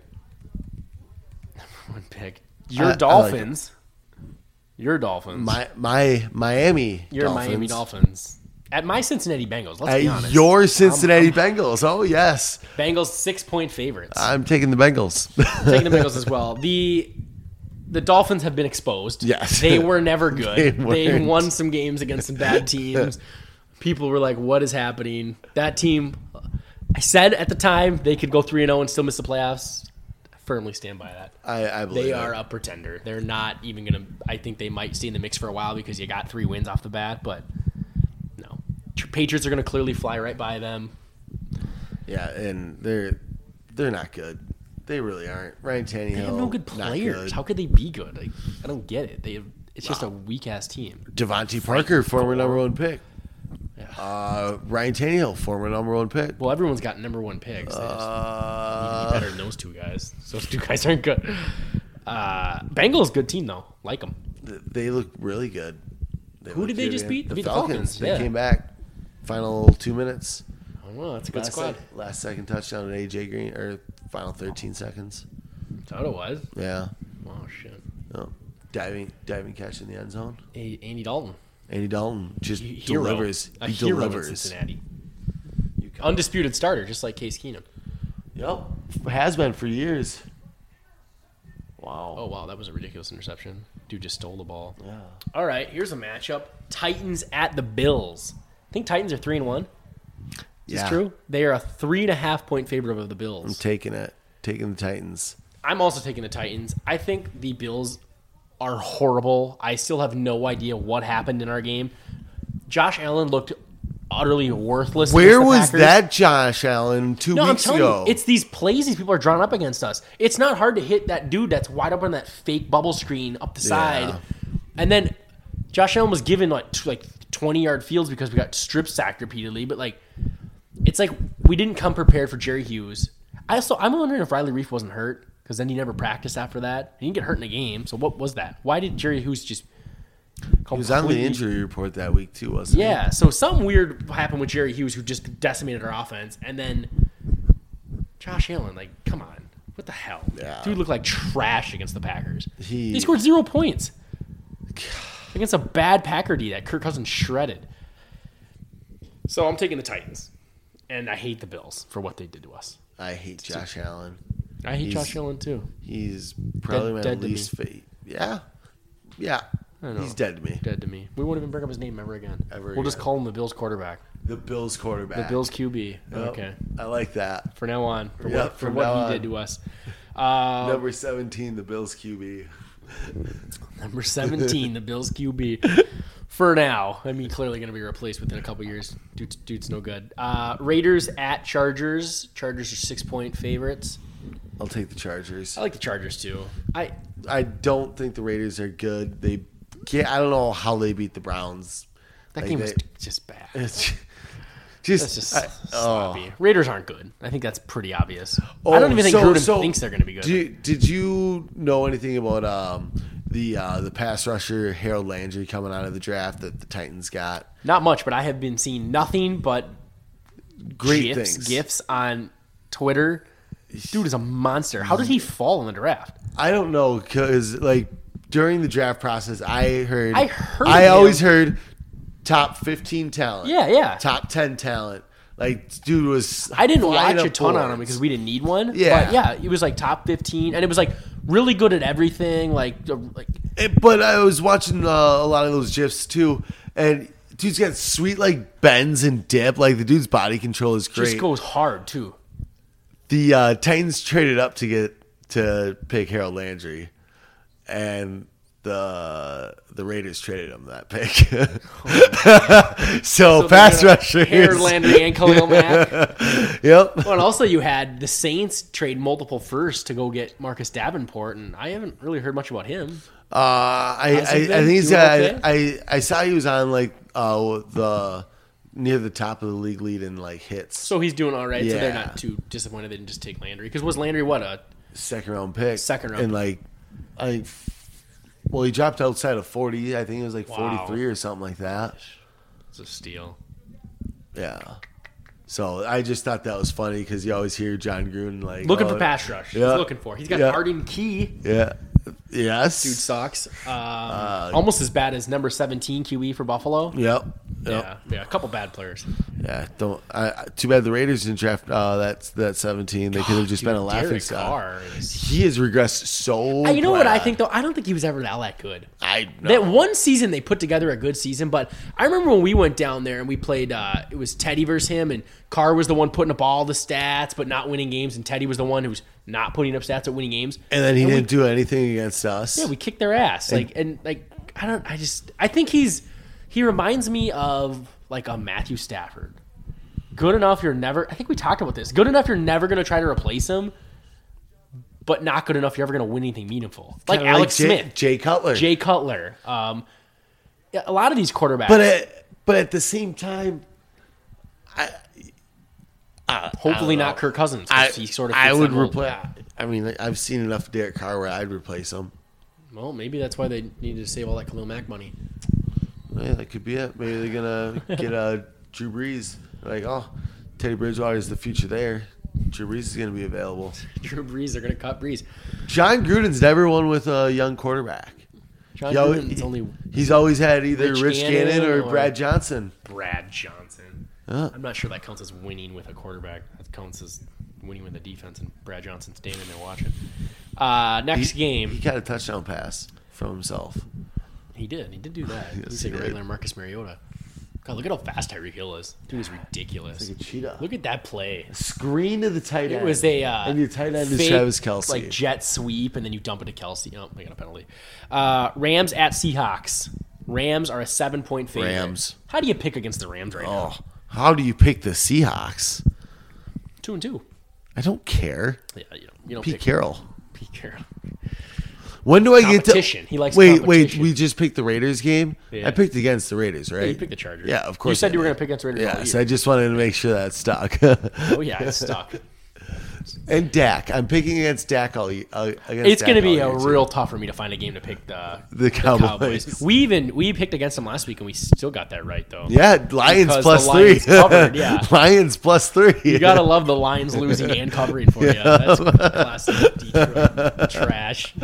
One pick. I Your like Dolphins. Your Dolphins. My Miami. Your Dolphins. Miami Dolphins. At my Cincinnati Bengals. Let's be At honest. your Cincinnati I'm- Bengals. Oh yes, Bengals 6-point favorites. I'm taking the Bengals. Taking the Bengals as well. The Dolphins have been exposed. Yes. They were never good. They They weren't. won some games against some bad teams. People were like, what is happening? That team, I said at the time they could go 3-0 and still miss the playoffs. I firmly stand by that. I believe They it. are a pretender. They're not even going to – I think they might stay in the mix for a while because you got 3 wins off the bat, but no. Patriots are going to clearly fly right by them. Yeah, and they're not good. They really aren't. Ryan Tannehill. They have no good not players. good. How could they be good? Like, I don't get it. It's just a weak-ass team. Devontae Parker, former number 1 pick. Ryan Tannehill, former number 1 pick. Well, everyone's got number 1 picks. They just need to be better than those 2 guys. Those 2 guys aren't good. Bengals, good team, though. Like them. They look really good. Who did they just beat? They beat the Falcons. They Yeah. came back. Final 2 minutes. Oh, that's a good squad. Last second touchdown to AJ Green, or final 13 seconds. That's what it was. Yeah. Oh, shit. Oh. Diving catch in the end zone. Andy Dalton. Andy Dalton just Hero. delivers. A He hero in delivers. Cincinnati. Undisputed starter, just like Case Keenum. Yep. Has been for years. Wow. Oh, wow. That was a ridiculous interception. Dude just stole the ball. Yeah. All right, here's a matchup. Titans at the Bills. I think Titans are 3-1. Is this true? They are a 3.5-point favorite over the Bills. I'm taking it. Taking the Titans. I'm also taking the Titans. I think the Bills are horrible. I still have no idea what happened in our game. Josh Allen looked utterly worthless. Where against the was Packers. that Josh Allen 2 No, I'm weeks telling ago? you, it's these plays these people are drawing up against us. It's not hard to hit that dude that's wide open on that fake bubble screen up the side. And then Josh Allen was given like 20-yard fields because we got strip sacked repeatedly. But it's like we didn't come prepared for Jerry Hughes. I'm wondering if Riley Reif wasn't hurt because then he never practiced after that. He didn't get hurt in a game. So what was that? Why did Jerry Hughes just He was on the injury report that week too, wasn't he? Yeah, so something weird happened with Jerry Hughes, who just decimated our offense, and then Josh Allen, come on, what the hell? Yeah. Dude looked like trash against the Packers. He- They scored 0 points against a bad Packer D that Kirk Cousins shredded. So I'm taking the Titans, and I hate the Bills for what they did to us. I hate Josh Allen. I hate He's- Josh Allen too. He's probably Dead my to least fate. Yeah. Yeah. I know. He's dead to me. Dead to me. We won't even bring up his name ever again. We'll just again. call him the Bills quarterback, The Bills quarterback. the Bills QB. Yep. Okay. I like that. For now on, for Yeah, what, for from what now he on. did to us. Number 17, the Bills QB. Number 17, the Bills QB. For now. I mean, clearly going to be replaced within a couple years. Dude's no good. Raiders at Chargers. Chargers are 6-point favorites. I'll take the Chargers. I like the Chargers too. I don't think the Raiders are good. They can't. I don't know how they beat the Browns. That game was just bad. It's That's just sloppy. Raiders aren't good. I think that's pretty obvious. Oh, I don't even think Gruden thinks they're going to be good. Did you know anything about the pass rusher Harold Landry coming out of the draft that the Titans got? Not much, but I have been seeing nothing but Great things. GIFs on Twitter. Dude is a monster. How did he fall in the draft? I don't know, because like during the draft process, I always heard top 15 talent. Yeah. Top 10 talent. Like, dude was. I didn't watch up a ton on boards. him because we didn't need one. Yeah. But yeah, he was like top 15, and it was like really good at everything. But I was watching a lot of those GIFs too, and dude's got sweet like bends and dip. Like the dude's body control is great. Just goes hard too. The Titans traded up to pick Harold Landry, and the Raiders traded him that pick. so pass rusher, Harold Landry and Khalil Mack. Yep. Well, and also you had the Saints trade multiple firsts to go get Marcus Davenport, and I haven't really heard much about him. I think he's got. I saw he was on like the near the top of the league lead in like hits. So he's doing all right. So they're Yeah. not too disappointed they didn't just take Landry, because was Landry what, a Second round pick. Second-round and like well, he dropped outside of 40. I think it was like Wow. 43 or something like that. it's a steal. Yeah. So I just thought that was funny because you always hear John Gruden like Looking for pass rush. yeah. He's looking for. He's got Yeah. Arden Key. Yeah. Yes. Dude sucks. Almost as bad as number 17 QE for Buffalo. Yep. Yeah, a couple bad players. Yeah. Don't. Too bad the Raiders didn't draft that 17. They could have just been a laughing Derek stock. Carr is- He has regressed so. You know what I bad. think though? I don't think he was ever that good. I know. That one season they put together a good season, but I remember when we went down there and we played. It was Teddy versus him, and Carr was the one putting up all the stats but not winning games, and Teddy was the one who was not putting up stats at winning games. And then he didn't do anything against us. Yeah, we kicked their ass. I think he reminds me of like a Matthew Stafford. Good enough you're never. I think we talked about this. Good enough you're never going to try to replace him, but not good enough you're ever going to win anything meaningful. Like Kinda Alex Smith, Jay Cutler. Jay Cutler. A lot of these quarterbacks. But at the same time, Hopefully not Kirk Cousins. 'Cause he sort of fits would that mold. replace. I mean, I've seen enough Derek Carr where I'd replace him. Well, maybe that's why they needed to save all that Khalil Mack money. Yeah, that could be it. Maybe they're gonna get Drew Brees. Like, oh, Teddy Bridgewater is the future there. Drew Brees is gonna be available. Drew Brees, they're going to cut Brees. John Gruden's never won with a young quarterback. John Gruden's only He's always had either Rich Rich Gannon or or- Brad Johnson. Brad Johnson. Yeah. I'm not sure that counts as winning with a quarterback. That counts as winning with a defense, and Brad Johnson standing there watching. Next He game. got a touchdown pass from himself. He did do that. Yes, He's he like a did. regular Marcus Mariota. God, look at how fast Tyreek Hill is. Dude is ridiculous. Like a cheetah. Look at that play. Screen to the tight end. It was a and your tight end is fake, Travis Kelce. like jet sweep, and then you dump it to Kelsey. Oh, I got a penalty. Rams at Seahawks. Rams are a 7-point favorite. Rams. How do you pick against the Rams right now? Oh, how do you pick the Seahawks? 2-2. I don't care. Yeah, you don't Pete pick Carroll. Pete Carroll. When do I get to Competition. He likes Wait, competition. we just picked the Raiders game. Yeah. I picked against the Raiders, right? Yeah, you picked the Chargers. Yeah, of course. You said I you were did. going to pick against the Raiders. all Yes, year. I just wanted to make sure that stuck. Oh yeah, it's stuck. And Dak, I'm picking against Dak all against. It's going to Dak be all a year, too. real tough for me to find a game to pick the Cowboys. We picked against them last week and we still got that right though. Yeah, Lions Because plus the Lions 3. covered, yeah. Lions plus 3. You gotta love the Lions losing and covering for you. That's classic Detroit trash.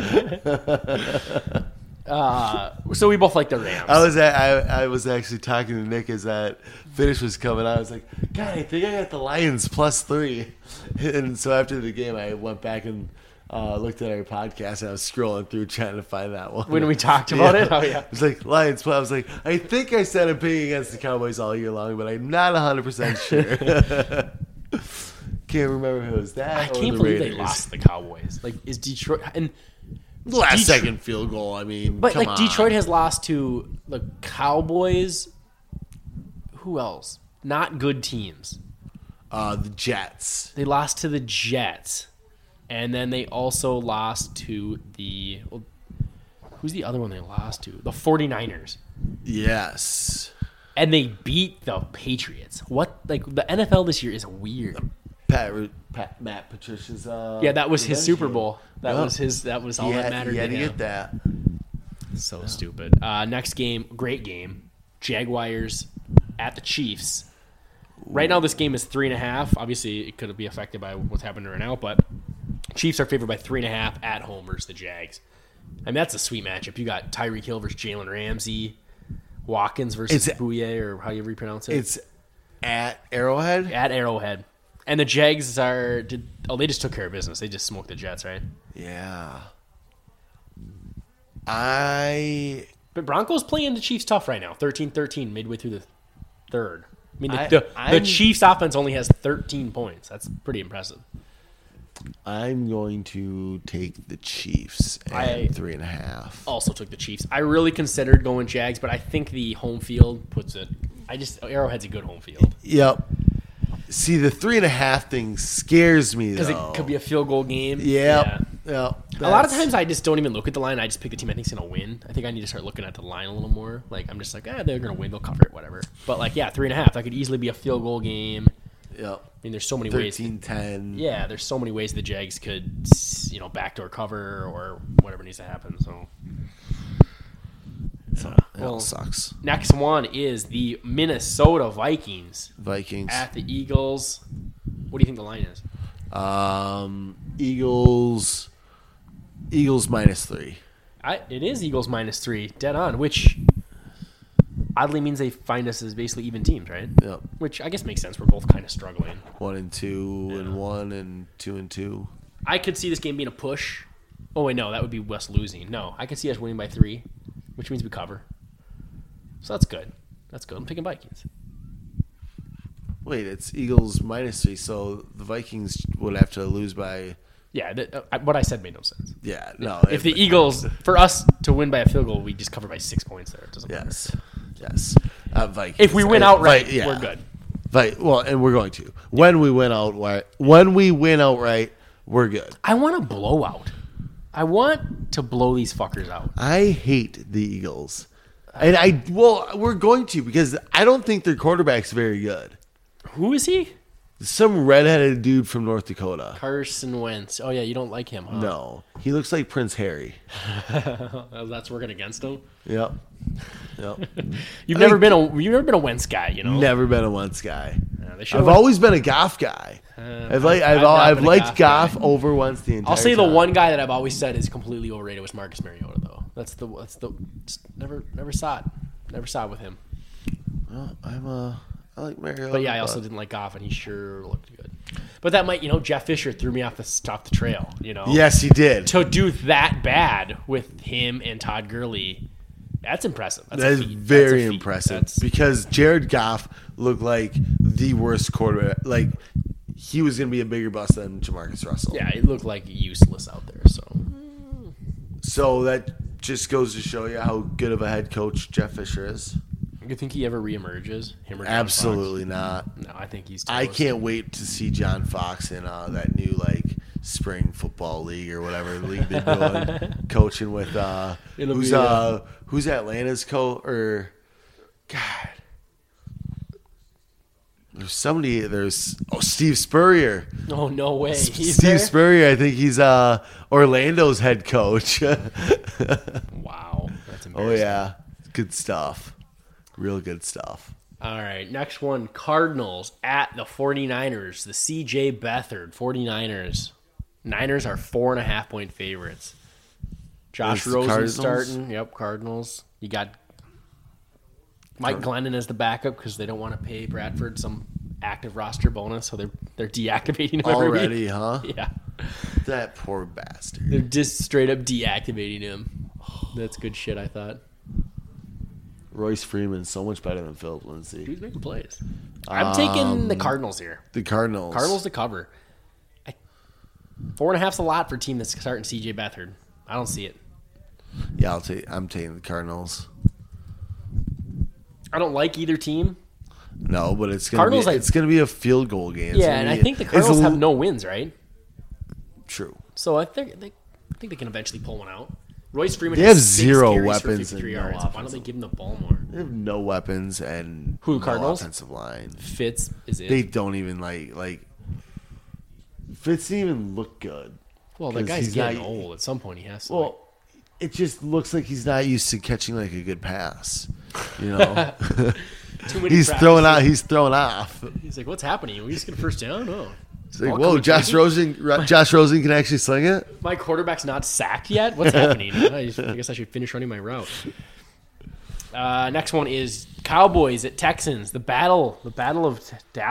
So we both like the Rams. I was actually talking to Nick as that finish was coming out. I was like, God, I think I got the Lions plus 3. And so after the game, I went back and looked at our podcast, and I was scrolling through trying to find that one. When we talked about it? Oh, yeah. It was like Lions plus. I was like, I think I said I'm picking against the Cowboys all year long, but I'm not 100% sure. Can't remember who it was that. I or can't the believe Raiders. they lost to the Cowboys. Like, is Detroit and Last second field goal. I mean, But come like on. Detroit has lost to the Cowboys. Who else? Not good teams. The Jets. They lost to the Jets, and then they also lost to the. Well, who's the other one they lost to? The 49ers. Yes. And they beat the Patriots. What? Like the NFL this year is weird. Matt Patricia's. Yeah, that was his revenge Super game. Bowl. That Yeah. was his. That was all that mattered. He had to to him. get that. So stupid. Next game, great game. Jaguars at the Chiefs. Right now, this game is 3.5. Obviously, it could be affected by what's happening right now, but Chiefs are favored by 3.5 at home versus the Jags. I mean, that's a sweet matchup. You got Tyreek Hill versus Jalen Ramsey, Watkins versus Bouye, or how you pronounce it. It's at Arrowhead. At Arrowhead. And the Jags are... they just took care of business. They just smoked the Jets, right? Yeah. But Broncos playing the Chiefs tough right now. 13-13 midway through the third. I mean, the I'm- Chiefs offense only has 13 points. That's pretty impressive. I'm going to take the Chiefs and 3.5. Also took the Chiefs. I really considered going Jags, but I think the home field puts it. Arrowhead's a good home field Yep. See, the 3.5 thing scares me because though. it could be a field goal game. Yep. Yeah. A lot of times I just don't even look at the line. I just pick the team I think's gonna win. I think I need to start looking at the line a little more. Like I'm just like, they're gonna win. They'll cover it, whatever. But like, 3.5. That could easily be a field goal game. Yep. I mean, there's so many ways. 13-10. Yeah, there's so many ways the Jags could, backdoor cover or whatever needs to happen. So, It all sucks. next one is the Minnesota Vikings Vikings. at the Eagles. What do you think the line is? Eagles -3. It is Eagles -3, dead on, which oddly means they find us as basically even teams, right? Yep. Which I guess makes sense. We're both kind of struggling. 1-2-1 and 2-2. I could see this game being a push. Oh, wait, no, that would be West losing. No, I could see us winning by 3, which means we cover. So that's good. That's good. I'm taking Vikings. Wait, it's Eagles -3, so the Vikings would have to lose by. Yeah, what I said made no sense. Yeah, no. If the Eagles, for us to win by a field goal, we just cover by 6 points there. It doesn't matter. Yes. Vikings. If we win outright, yeah. we're good. Well, and we're going to. When we win outright, we're good. I want a blowout. I want to blow these fuckers out. I hate the Eagles. And we're going to because I don't think their quarterback's very good. Who is he? Some redheaded dude from North Dakota. Carson Wentz. Oh, yeah, you don't like him, huh? No. He looks like Prince Harry. That's working against him? Yep. You've never been a Wentz guy, you know? Never been a Wentz guy. They should've I've went- always been a Goff guy. I've not been a liked Goff Goff over Wentz the entire I'll say the time. one guy that I've always said is completely overrated was Marcus Mariota, though. That's the just never saw it. Never saw it with him. Well, I like Mariota. But yeah, I also didn't like Goff, and he sure looked good. But that might, Jeff Fisher threw me off the trail, Yes, he did. To do that bad with him and Todd Gurley, that's impressive. That's That a is feat. very That's a feat. impressive That's- because Jared Goff looked like the worst quarterback. Like he was going to be a bigger bust than Jamarcus Russell. yeah, it looked like useless out there. So that just goes to show you how good of a head coach Jeff Fisher is. You think he ever reemerges? Him or John Absolutely not. Fox? No, I think he's. I toast. can't wait to see John Fox in that new spring football league or whatever league they're doing, coaching with who's Atlanta's coach or God. There's Steve Spurrier. Oh no way! He's Steve there? Spurrier, I think he's Orlando's head coach. Wow, that's embarrassing. Oh yeah, good stuff. Real good stuff. All right, next one, Cardinals at the 49ers. The C.J. Beathard 49ers. Niners are 4.5-point favorites. Josh It's the Rosen Cardinals? starting. Yep, Cardinals. You got Mike Glennon as the backup because they don't want to pay Bradford some active roster bonus, so they're deactivating him every Already, week. huh? Yeah, That poor bastard. they're just straight up deactivating him. That's good shit, I thought. Royce Freeman's so much better than Philip Lindsay. Who's making plays? I'm taking the Cardinals here. The Cardinals. Cardinals to cover. 4.5's a lot for a team that's starting C.J. Beathard. I don't see it. Yeah, I'm taking the Cardinals. I don't like either team. No, but it's Cardinals, gonna be a field goal game. Yeah, and I think the Cardinals have no wins, right? True. So I think they can eventually pull one out. Royce Freeman They has have 6 zero carries weapons for 53 and no yards. Why don't they give him the ball more? They have no weapons and Who, the no Cardinals? offensive line. Fitz is it? They don't even like. Fitz didn't even look good. Well, that 'Cause guy's he's getting not- old. At some point, he has to. Well, it just looks like he's not used to catching like a good pass. You know, too many he's practices. throwing out. He's throwing off. He's like, "What's happening? We just get a first down? No." It's like, Ball whoa, coming Josh towards Rosen. Josh Rosen can actually sling it. My quarterback's not sacked yet. What's happening? I guess I should finish running my route. Next one is Cowboys at Texans. The battle of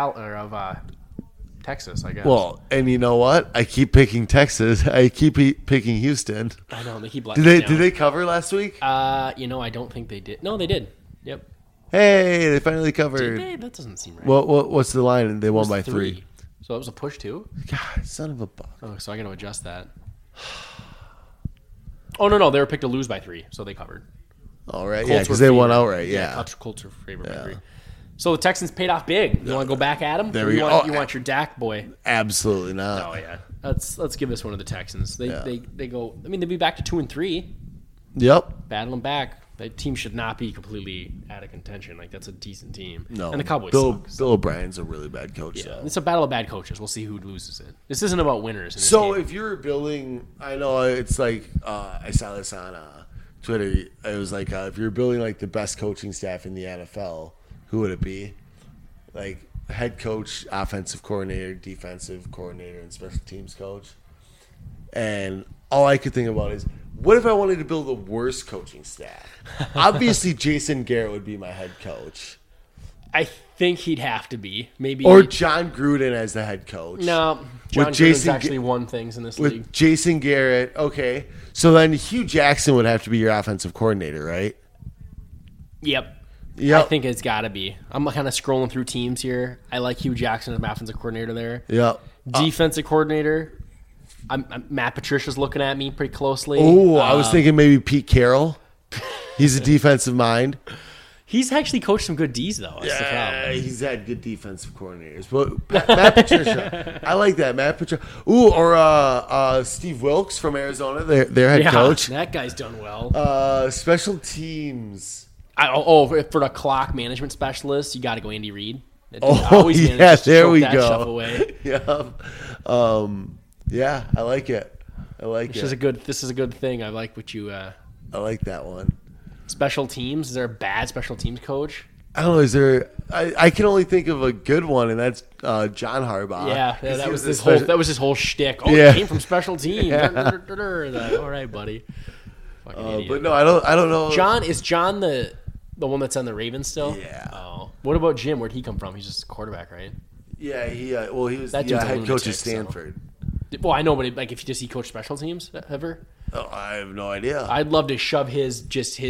Texas, I guess. Well, and you know what? I keep picking Texas. I keep picking Houston. I know they keep. Did they cover last week? I don't think they did. No, they did. Yep. Hey, they finally Did covered. they? That doesn't seem right. What's the line? They It won was by 3. So that was a push too. God, son of a buck. Oh, so I got to adjust that. Oh no, they were picked to lose by 3, so they covered. All right, Colts yeah, were because they won favored. outright. Yeah. Colts were favored by 3. So the Texans paid off big. You want to go back at them? There Or we you go. You want your Dak boy? Absolutely not. Oh yeah. Let's give this one to the Texans. They go. I mean, they'll be back to 2-3, Yep. battling back. That team should not be completely out of contention. Like that's a decent team. No. And the Cowboys Bill suck. Bill O'Brien's a really bad coach. Yeah, though. it's a battle of bad coaches. We'll see who loses it. This isn't about winners. In this So game. if you're building, I know it's like I saw this on Twitter. It was like if you're building like the best coaching staff in the NFL, who would it be? Like head coach, offensive coordinator, defensive coordinator, and special teams coach. And all I could think about is, what if I wanted to build the worst coaching staff? Obviously, Jason Garrett would be my head coach, I think he'd have to be maybe or John Gruden as the head coach. no. John Gruden's Jason actually won things in this With league. Jason Garrett, okay. So then Hugh Jackson would have to be your offensive coordinator, right? Yep. Yep. I think it's got to be. I'm kind of scrolling through teams here. I like Hugh Jackson as my offensive coordinator there. Yep. Defensive coordinator. Matt Patricia's looking at me pretty closely. Oh, I was thinking maybe Pete Carroll. He's a defensive mind. He's actually coached some good D's though. That's the problem. He's had good defensive coordinators. But Matt Patricia, I like that. Matt Patricia. Ooh, or Steve Wilkes from Arizona, their head coach. That guy's done well. Special teams. For the clock management specialist, you got to go Andy Reid. Oh, yeah, there we That go. stuff away. Yeah. Yeah, I like it. I like This it. is a good thing. I like what you I like that one. special teams. Is there a bad special teams coach? I don't know. Is there? I can only think of a good one, and that's John Harbaugh. Yeah, 'Cause that he was the his whole shtick. Oh, Yeah. he came from special teams. All right, buddy. Fucking idiot. But no, I don't know. John is John the one that's on the Ravens still? Yeah. Oh, what about Jim? Where'd he come from? He's just a quarterback, right? Yeah, he was That the dude's a head coach lunatic, at so. Stanford. Well, I know, but like, if does he coach special teams ever? Oh, I have no idea. I'd love to shove his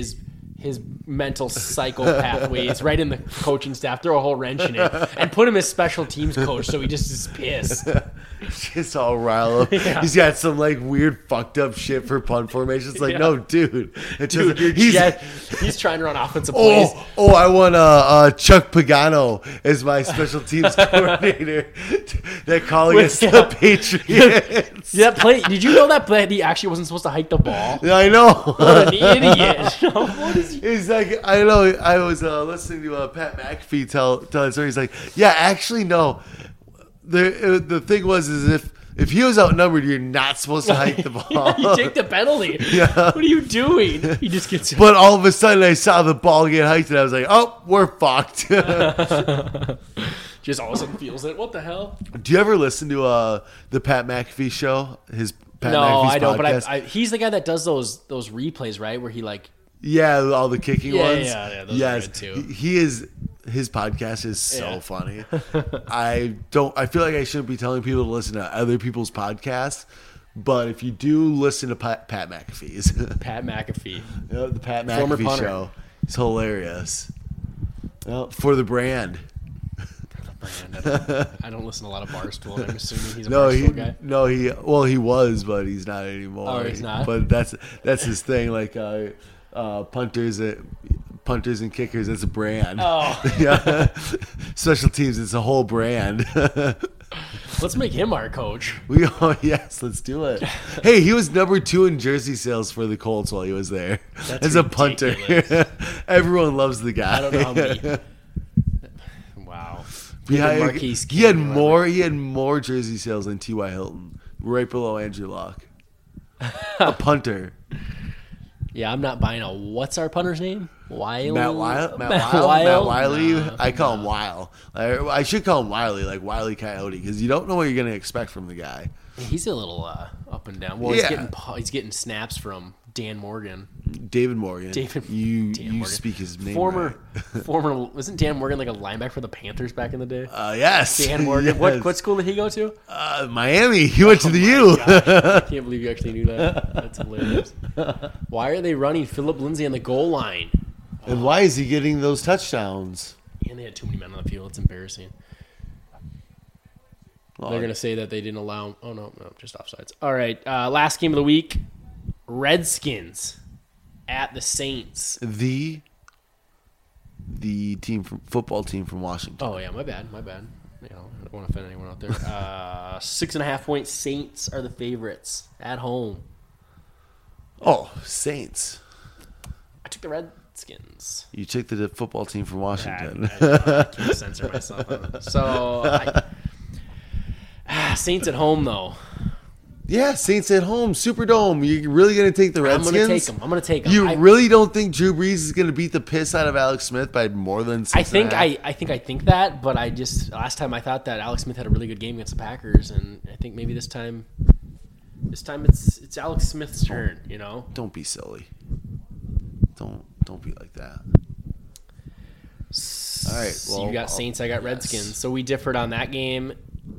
mental psychopath ways right in the coaching staff, throw a whole wrench in it, and put him as special teams coach so he just is pissed. Just all riled up. Yeah. He's got some like weird fucked up shit for punt formations. Like, Yeah. no, dude. It Dude, doesn't- he's trying to run offensive plays. I want Chuck Pagano as my special teams coordinator. That call against the Patriots. That play, did you know that play he actually wasn't supposed to hike the ball? I know. What an idiot. What is he? He's like, I know. I was listening to Pat McAfee tell that story. He's like, yeah, actually, no. The thing was, is if he was outnumbered, you're not supposed to hike the ball. You take the penalty. Yeah. What are you doing? He just gets. But all of a sudden, I saw the ball get hiked, and I was like, oh, we're fucked. Just all of a sudden feels it. What the hell? Do you ever listen to the Pat McAfee show? His Pat No, McAfee's I don't. podcast? But he's the guy that does those replays, right? Where he like. Yeah, all the kicking Yeah, ones. yeah, those are yes, good too. He is. His podcast is so Yeah. funny. I feel like I shouldn't be telling people to listen to other people's podcasts, but if you do listen to Pat McAfee's, Pat McAfee. the Pat Former McAfee punter. show, it's hilarious. Well, for the brand. I don't listen to a lot of Barstool. And I'm assuming he's a No, Barstool guy. he was, but he's not anymore. Oh, he's not? But that's his thing. Like punters and kickers, it's a brand. Oh, Yeah, special teams, it's a whole brand. let's make him our coach. Yes, let's do it. Hey, he was number 2 in jersey sales for the Colts while he was there. That's as a punter. ridiculous. Everyone loves the guy. I don't know how many. Wow. Behind, Marquise he had King, more jersey sales than T.Y. Hilton, right below Andrew Luck. A punter. Yeah, I'm not buying a. What's our punter's name? Wiley. Matt Wiley. I call him Weil. I should call him Wiley, like Wiley Coyote, because you don't know what you're going to expect from the guy. He's a little up and down. Well, Yeah. he's getting snaps from Dan Morgan. David Morgan. You Morgan. speak his name Former, right. wasn't Dan Morgan like a linebacker for the Panthers back in the day? Yes. Dan Morgan. Yes. What school did he go to? Miami. He went to the U. I can't believe you actually knew that. That's hilarious. Why are they running Philip Lindsay on the goal line? And why is he getting those touchdowns? And they had too many men on the field. It's embarrassing. Well, They're going to say that they didn't allow. Oh, no, just offsides. All right. Last game of the week Redskins at the Saints. the football team from Washington. Oh, yeah. My bad. You know, I don't want to offend anyone out there. 6.5 point Saints are the favorites at home. Oh, Saints. I took the Redskins. You took the football team from Washington. I can't censor myself on it. So, Saints at home, though. Yeah, Saints at home, Superdome. You really going to take the Redskins? I'm going to take them. You really don't think Drew Brees is going to beat the piss out of Alex Smith by more than 6.5? I think that, but last time I thought that Alex Smith had a really good game against the Packers, and I think maybe this time it's Alex Smith's turn. You know, Don't be silly. Don't be like that. All right. So you got Saints, I got Redskins. Yes. So we differed on that game.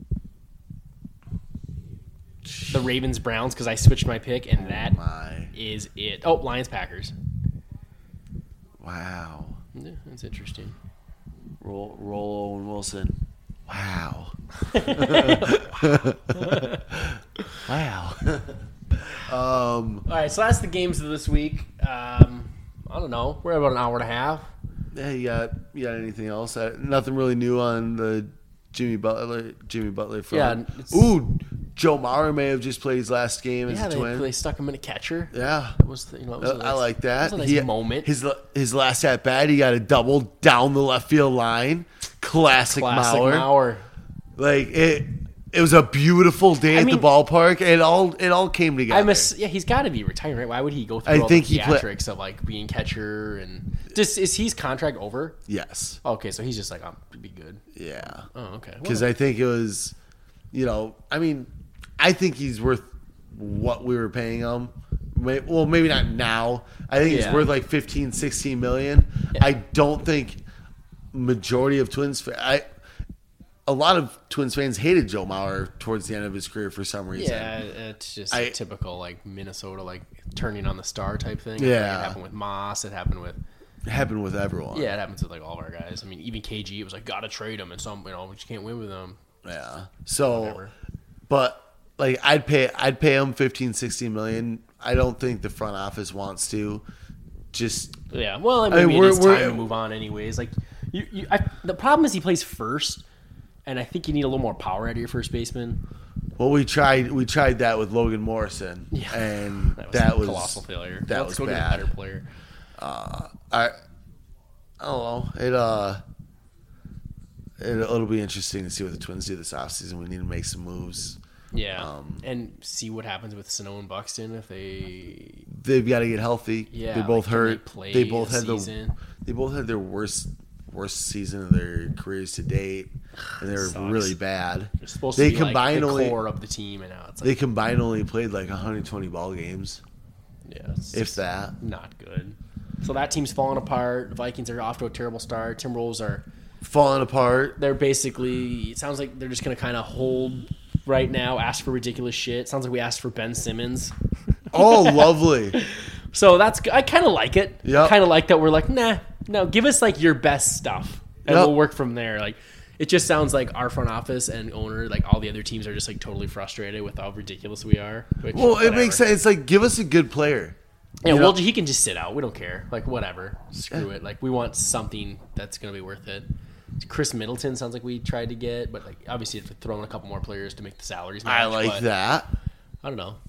The Ravens Browns because I switched my pick, and that is it. Oh, Lions Packers. Wow. Yeah, that's interesting. Roll Owen Wilson. Wow. Wow. All right, so that's the games of this week. I don't know. We're at about an hour and a half. Hey, you got anything else? Nothing really new on the Jimmy Butler front. Yeah. Ooh, Joe Mauer may have just played his last game as a Twin. They stuck him in a catcher. Yeah. That was, I like that. That was a nice moment. His last at bat, he got a double down the left field line. Classic Mauer. Like it was a beautiful day at the ballpark. It all came together. He's got to be retiring, right? Why would he go through all the theatrics of like being catcher and just is his contract over? Yes. Okay, so he's just like, I'm to be good. Yeah. Oh, okay. Because I think it was, I think he's worth what we were paying him. Well, maybe not now. I think he's worth like 15, 16 million. Yeah. I don't think majority of Twins a lot of Twins fans hated Joe Mauer towards the end of his career for some reason. Yeah, it's just typical like Minnesota, like turning on the star type thing. Yeah, it happened with Moss. It happened with everyone. Yeah, it happens with like all of our guys. I mean, even KG, it was like gotta trade him, and some we just can't win with him. Yeah. So, but like I'd pay him 15, 16 million. I don't think the front office wants to. Just Well, maybe it's time to move on, anyways. Like the problem is he plays first. And I think you need a little more power out of your first baseman. Well, we tried that with Logan Morrison, and that was a colossal failure. That was bad. Get a better player. I don't know. It'll be interesting to see what the Twins do this offseason. We need to make some moves. Yeah, and see what happens with Sano and Buxton if they've got to get healthy. Yeah, they're both hurt. They both had their worst season of their careers to date, and they were really bad. They're supposed to be like the core of the team, and now it's like, they combined only played like 120 ball games. Yeah, if that. Not good. So that team's falling apart. The Vikings are off to a terrible start. Timberwolves are falling apart. They're basically. It sounds like they're just going to kind of hold right now. Ask for ridiculous shit. Sounds like we asked for Ben Simmons. Oh, lovely. So I kind of like it. Yeah, kind of like that. We're like, nah, no, give us like your best stuff, and we'll work from there. Like, It just sounds like our front office and owner, like all the other teams, are just like totally frustrated with how ridiculous we are. Which, Well, it whatever. makes sense. It's like, give us a good player. Yeah, You well, know? he can just sit out. We don't care. Like, whatever. Screw it. Like, we want something that's going to be worth it. Chris Middleton sounds like we tried to get, but like obviously have to throw in a couple more players to make the salaries match. I like but that. I don't know.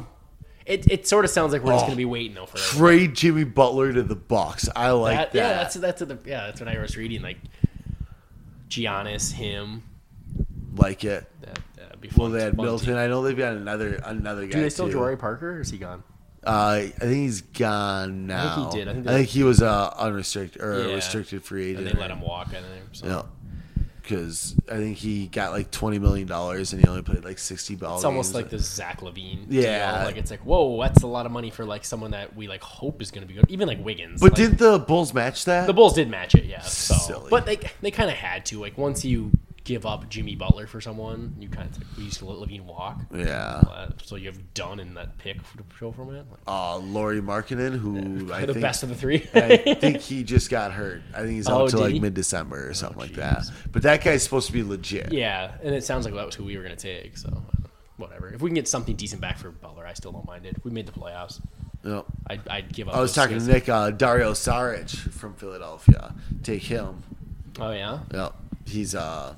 It sort of sounds like we're just going to be waiting though for that. Trade Jimmy Butler to the Bucks. I like that. Yeah, that's what I was reading. Like Giannis, him. Like it. That'd be Well, fun. they had Fun Milton. team. I know they've got another guy. Do they still too. Jabari Parker, or is he gone? I think he's gone now. think he did. I think he was unrestricted or a Yeah. restricted free agent. And they let him walk. I think. So. Yeah. Because I think he got like $20 million and he only played like 60 balls. It's almost like the Zach LaVine. Yeah. Deal. Like it's like, whoa, that's a lot of money for like someone that we like hope is going to be good. Even like Wiggins. But like, didn't the Bulls match that? the Bulls did match it? Yeah. So, Silly. but they kind of had to. Like once you give up Jimmy Butler for someone, you kind of like, we used to let LaVine walk. Yeah. So you have Dunn in that pick to show from it. Like, Laurie Markkinen, who I the think best of the three. I think he just got hurt. I think he's out to did like he? mid-December or something like jeez. that. But that guy's supposed to be legit. Yeah, and it sounds like that was who we were going to take. So whatever. If we can get something decent back for Butler, I still don't mind it. If we made the playoffs, Yep. I'd give up. I was those talking to guys. Nick, Dario Saric from Philadelphia. Take him. Oh yeah. Yep. He's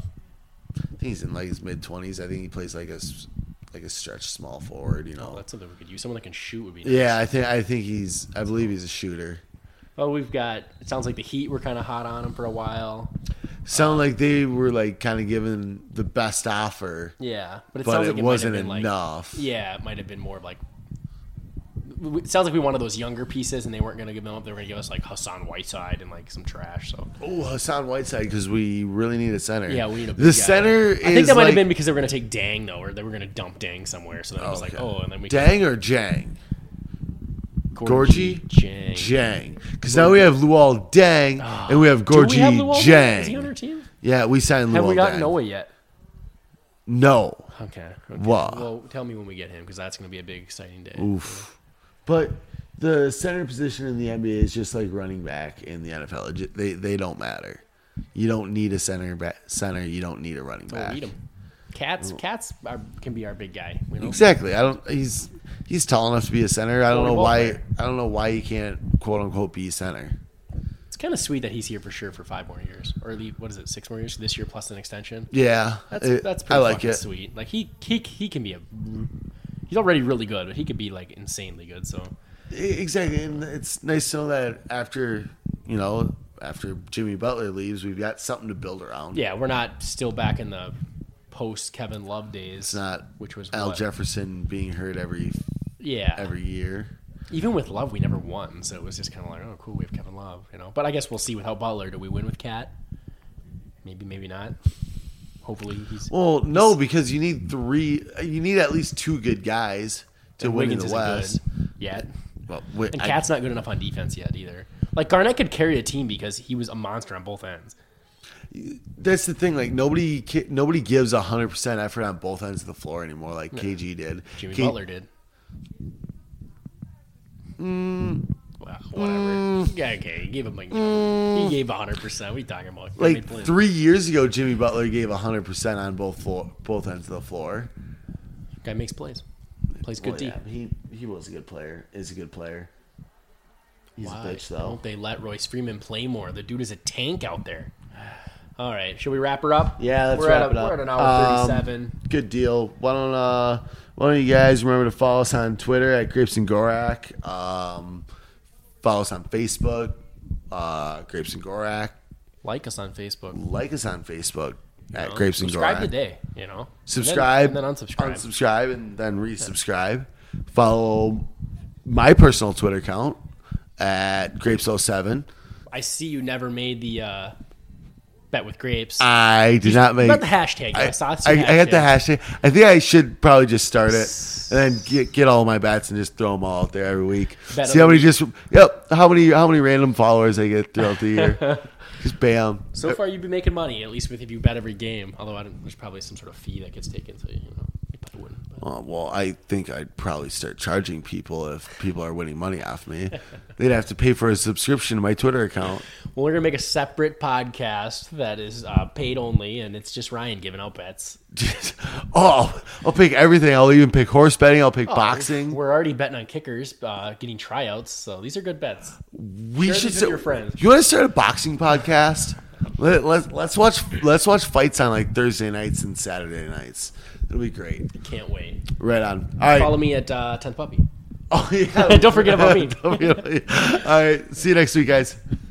I think he's in like his mid-20s. I think he plays like a stretch small forward. You know. Oh, that's something we could use. Someone that can shoot would be nice. Yeah, I believe he's a shooter. Oh, we've got. It sounds like the Heat were kind of hot on him for a while. Sound like they were like kind of giving the best offer, Yeah, but but sounds it like wasn't might have been enough. Like, yeah, it might have been more of like. It sounds like we wanted those younger pieces, and they weren't going to give them up. They were going to give us like Hassan Whiteside and like some trash. So Oh, Hassan Whiteside, because we really need a center. yeah, we need a big the guy. center. I think that might have been because they were going to take Dang though, or they were going to dump Dang somewhere. So then it was like, oh, and then we Dang or Jang? Gorgie? Jang. Jang. Because now we have Luol Deng and we have Do we have Gorgie Luol Deng? Jang. Is he on our team? Yeah, we signed Luol Have we got Deng. Noah yet? No. Okay. What? Well, tell me when we get him because that's going to be a big exciting day. Oof. But the center position in the NBA is just like running back in the NFL. They don't matter. You don't need a center. You don't need a running Don't back. need him. Cats can be our big guy. You know? Exactly. He's tall enough to be a center. I don't know Well, why. I don't know why he can't quote unquote be a center. It's kind of sweet that he's here for sure for 5 more years, or at least, what is it, 6 more years this year plus an extension. Yeah, That's pretty I like fucking it. sweet. Like he can be he's already really good, but he could be like insanely good. So Exactly, and it's nice to know that after Jimmy Butler leaves, we've got something to build around. yeah, we're not still back in the post Kevin Love days. It's not which was Al what? Jefferson being hurt every Yeah, year. even with Love, we never won, so it was just kind of like, oh, cool, we have Kevin Love, you know. But I guess we'll see without Butler. Do we win with Cat? Maybe not. Hopefully he's. Well, no, because you need 3. You need at least 2 good guys to and win Wiggins in the isn't West. good yet. Well, And Cat's not good enough on defense yet either. Like Garnett could carry a team because he was a monster on both ends. that's the thing. Like nobody gives 100% effort on both ends of the floor anymore, like KG did. Jimmy Butler did. Well, whatever. Yeah, okay. He gave him like he gave 100%. What are you talking about? He Like made plenty. 3 years ago, Jimmy Butler gave 100% on both ends of the floor. Guy makes plays. Plays good D. Yeah, he was a good player. Is a good player. He's Why a bitch though. don't they let Royce Freeman play more? The dude is a tank out there. All right, should we wrap her up? Yeah, let's we're wrap at it up. We're at an hour 37. Good deal. Why don't you guys remember to follow us on Twitter at Grapes and Gorak. Follow us on Facebook, Grapes and Gorak. Like us on Facebook. Like us on Facebook at You know? Grapes and Subscribe Gorak. today. You know. Subscribe, and then unsubscribe. unsubscribe, and then resubscribe. Follow my personal Twitter account at Grapes07. I see you never made the bet with grapes. I did not make. About the hashtag. I saw I got the hashtag. I think I should probably just start it and then get all my bets and just throw them all out there every week. Bet See of how the many how many random followers I get throughout the year. Just bam. So far, you've been making money, at least if you bet every game. Although there's probably some sort of fee that gets taken, so you probably wouldn't. But. Well, I think I'd probably start charging people if people are winning money off me. They'd have to pay for a subscription to my Twitter account. Well, we're gonna make a separate podcast that is paid only, and it's just Ryan giving out bets. Oh, I'll pick everything. I'll even pick horse betting. I'll pick boxing. We're already betting on kickers, getting tryouts, so these are good bets. We Share should these with your friends. You want to start a boxing podcast? Let's watch fights on like Thursday nights and Saturday nights. It'll be great. Can't wait. Right on. All right. Follow me at 10th Puppy. Oh yeah. Don't forget about me. All right. See you next week, guys.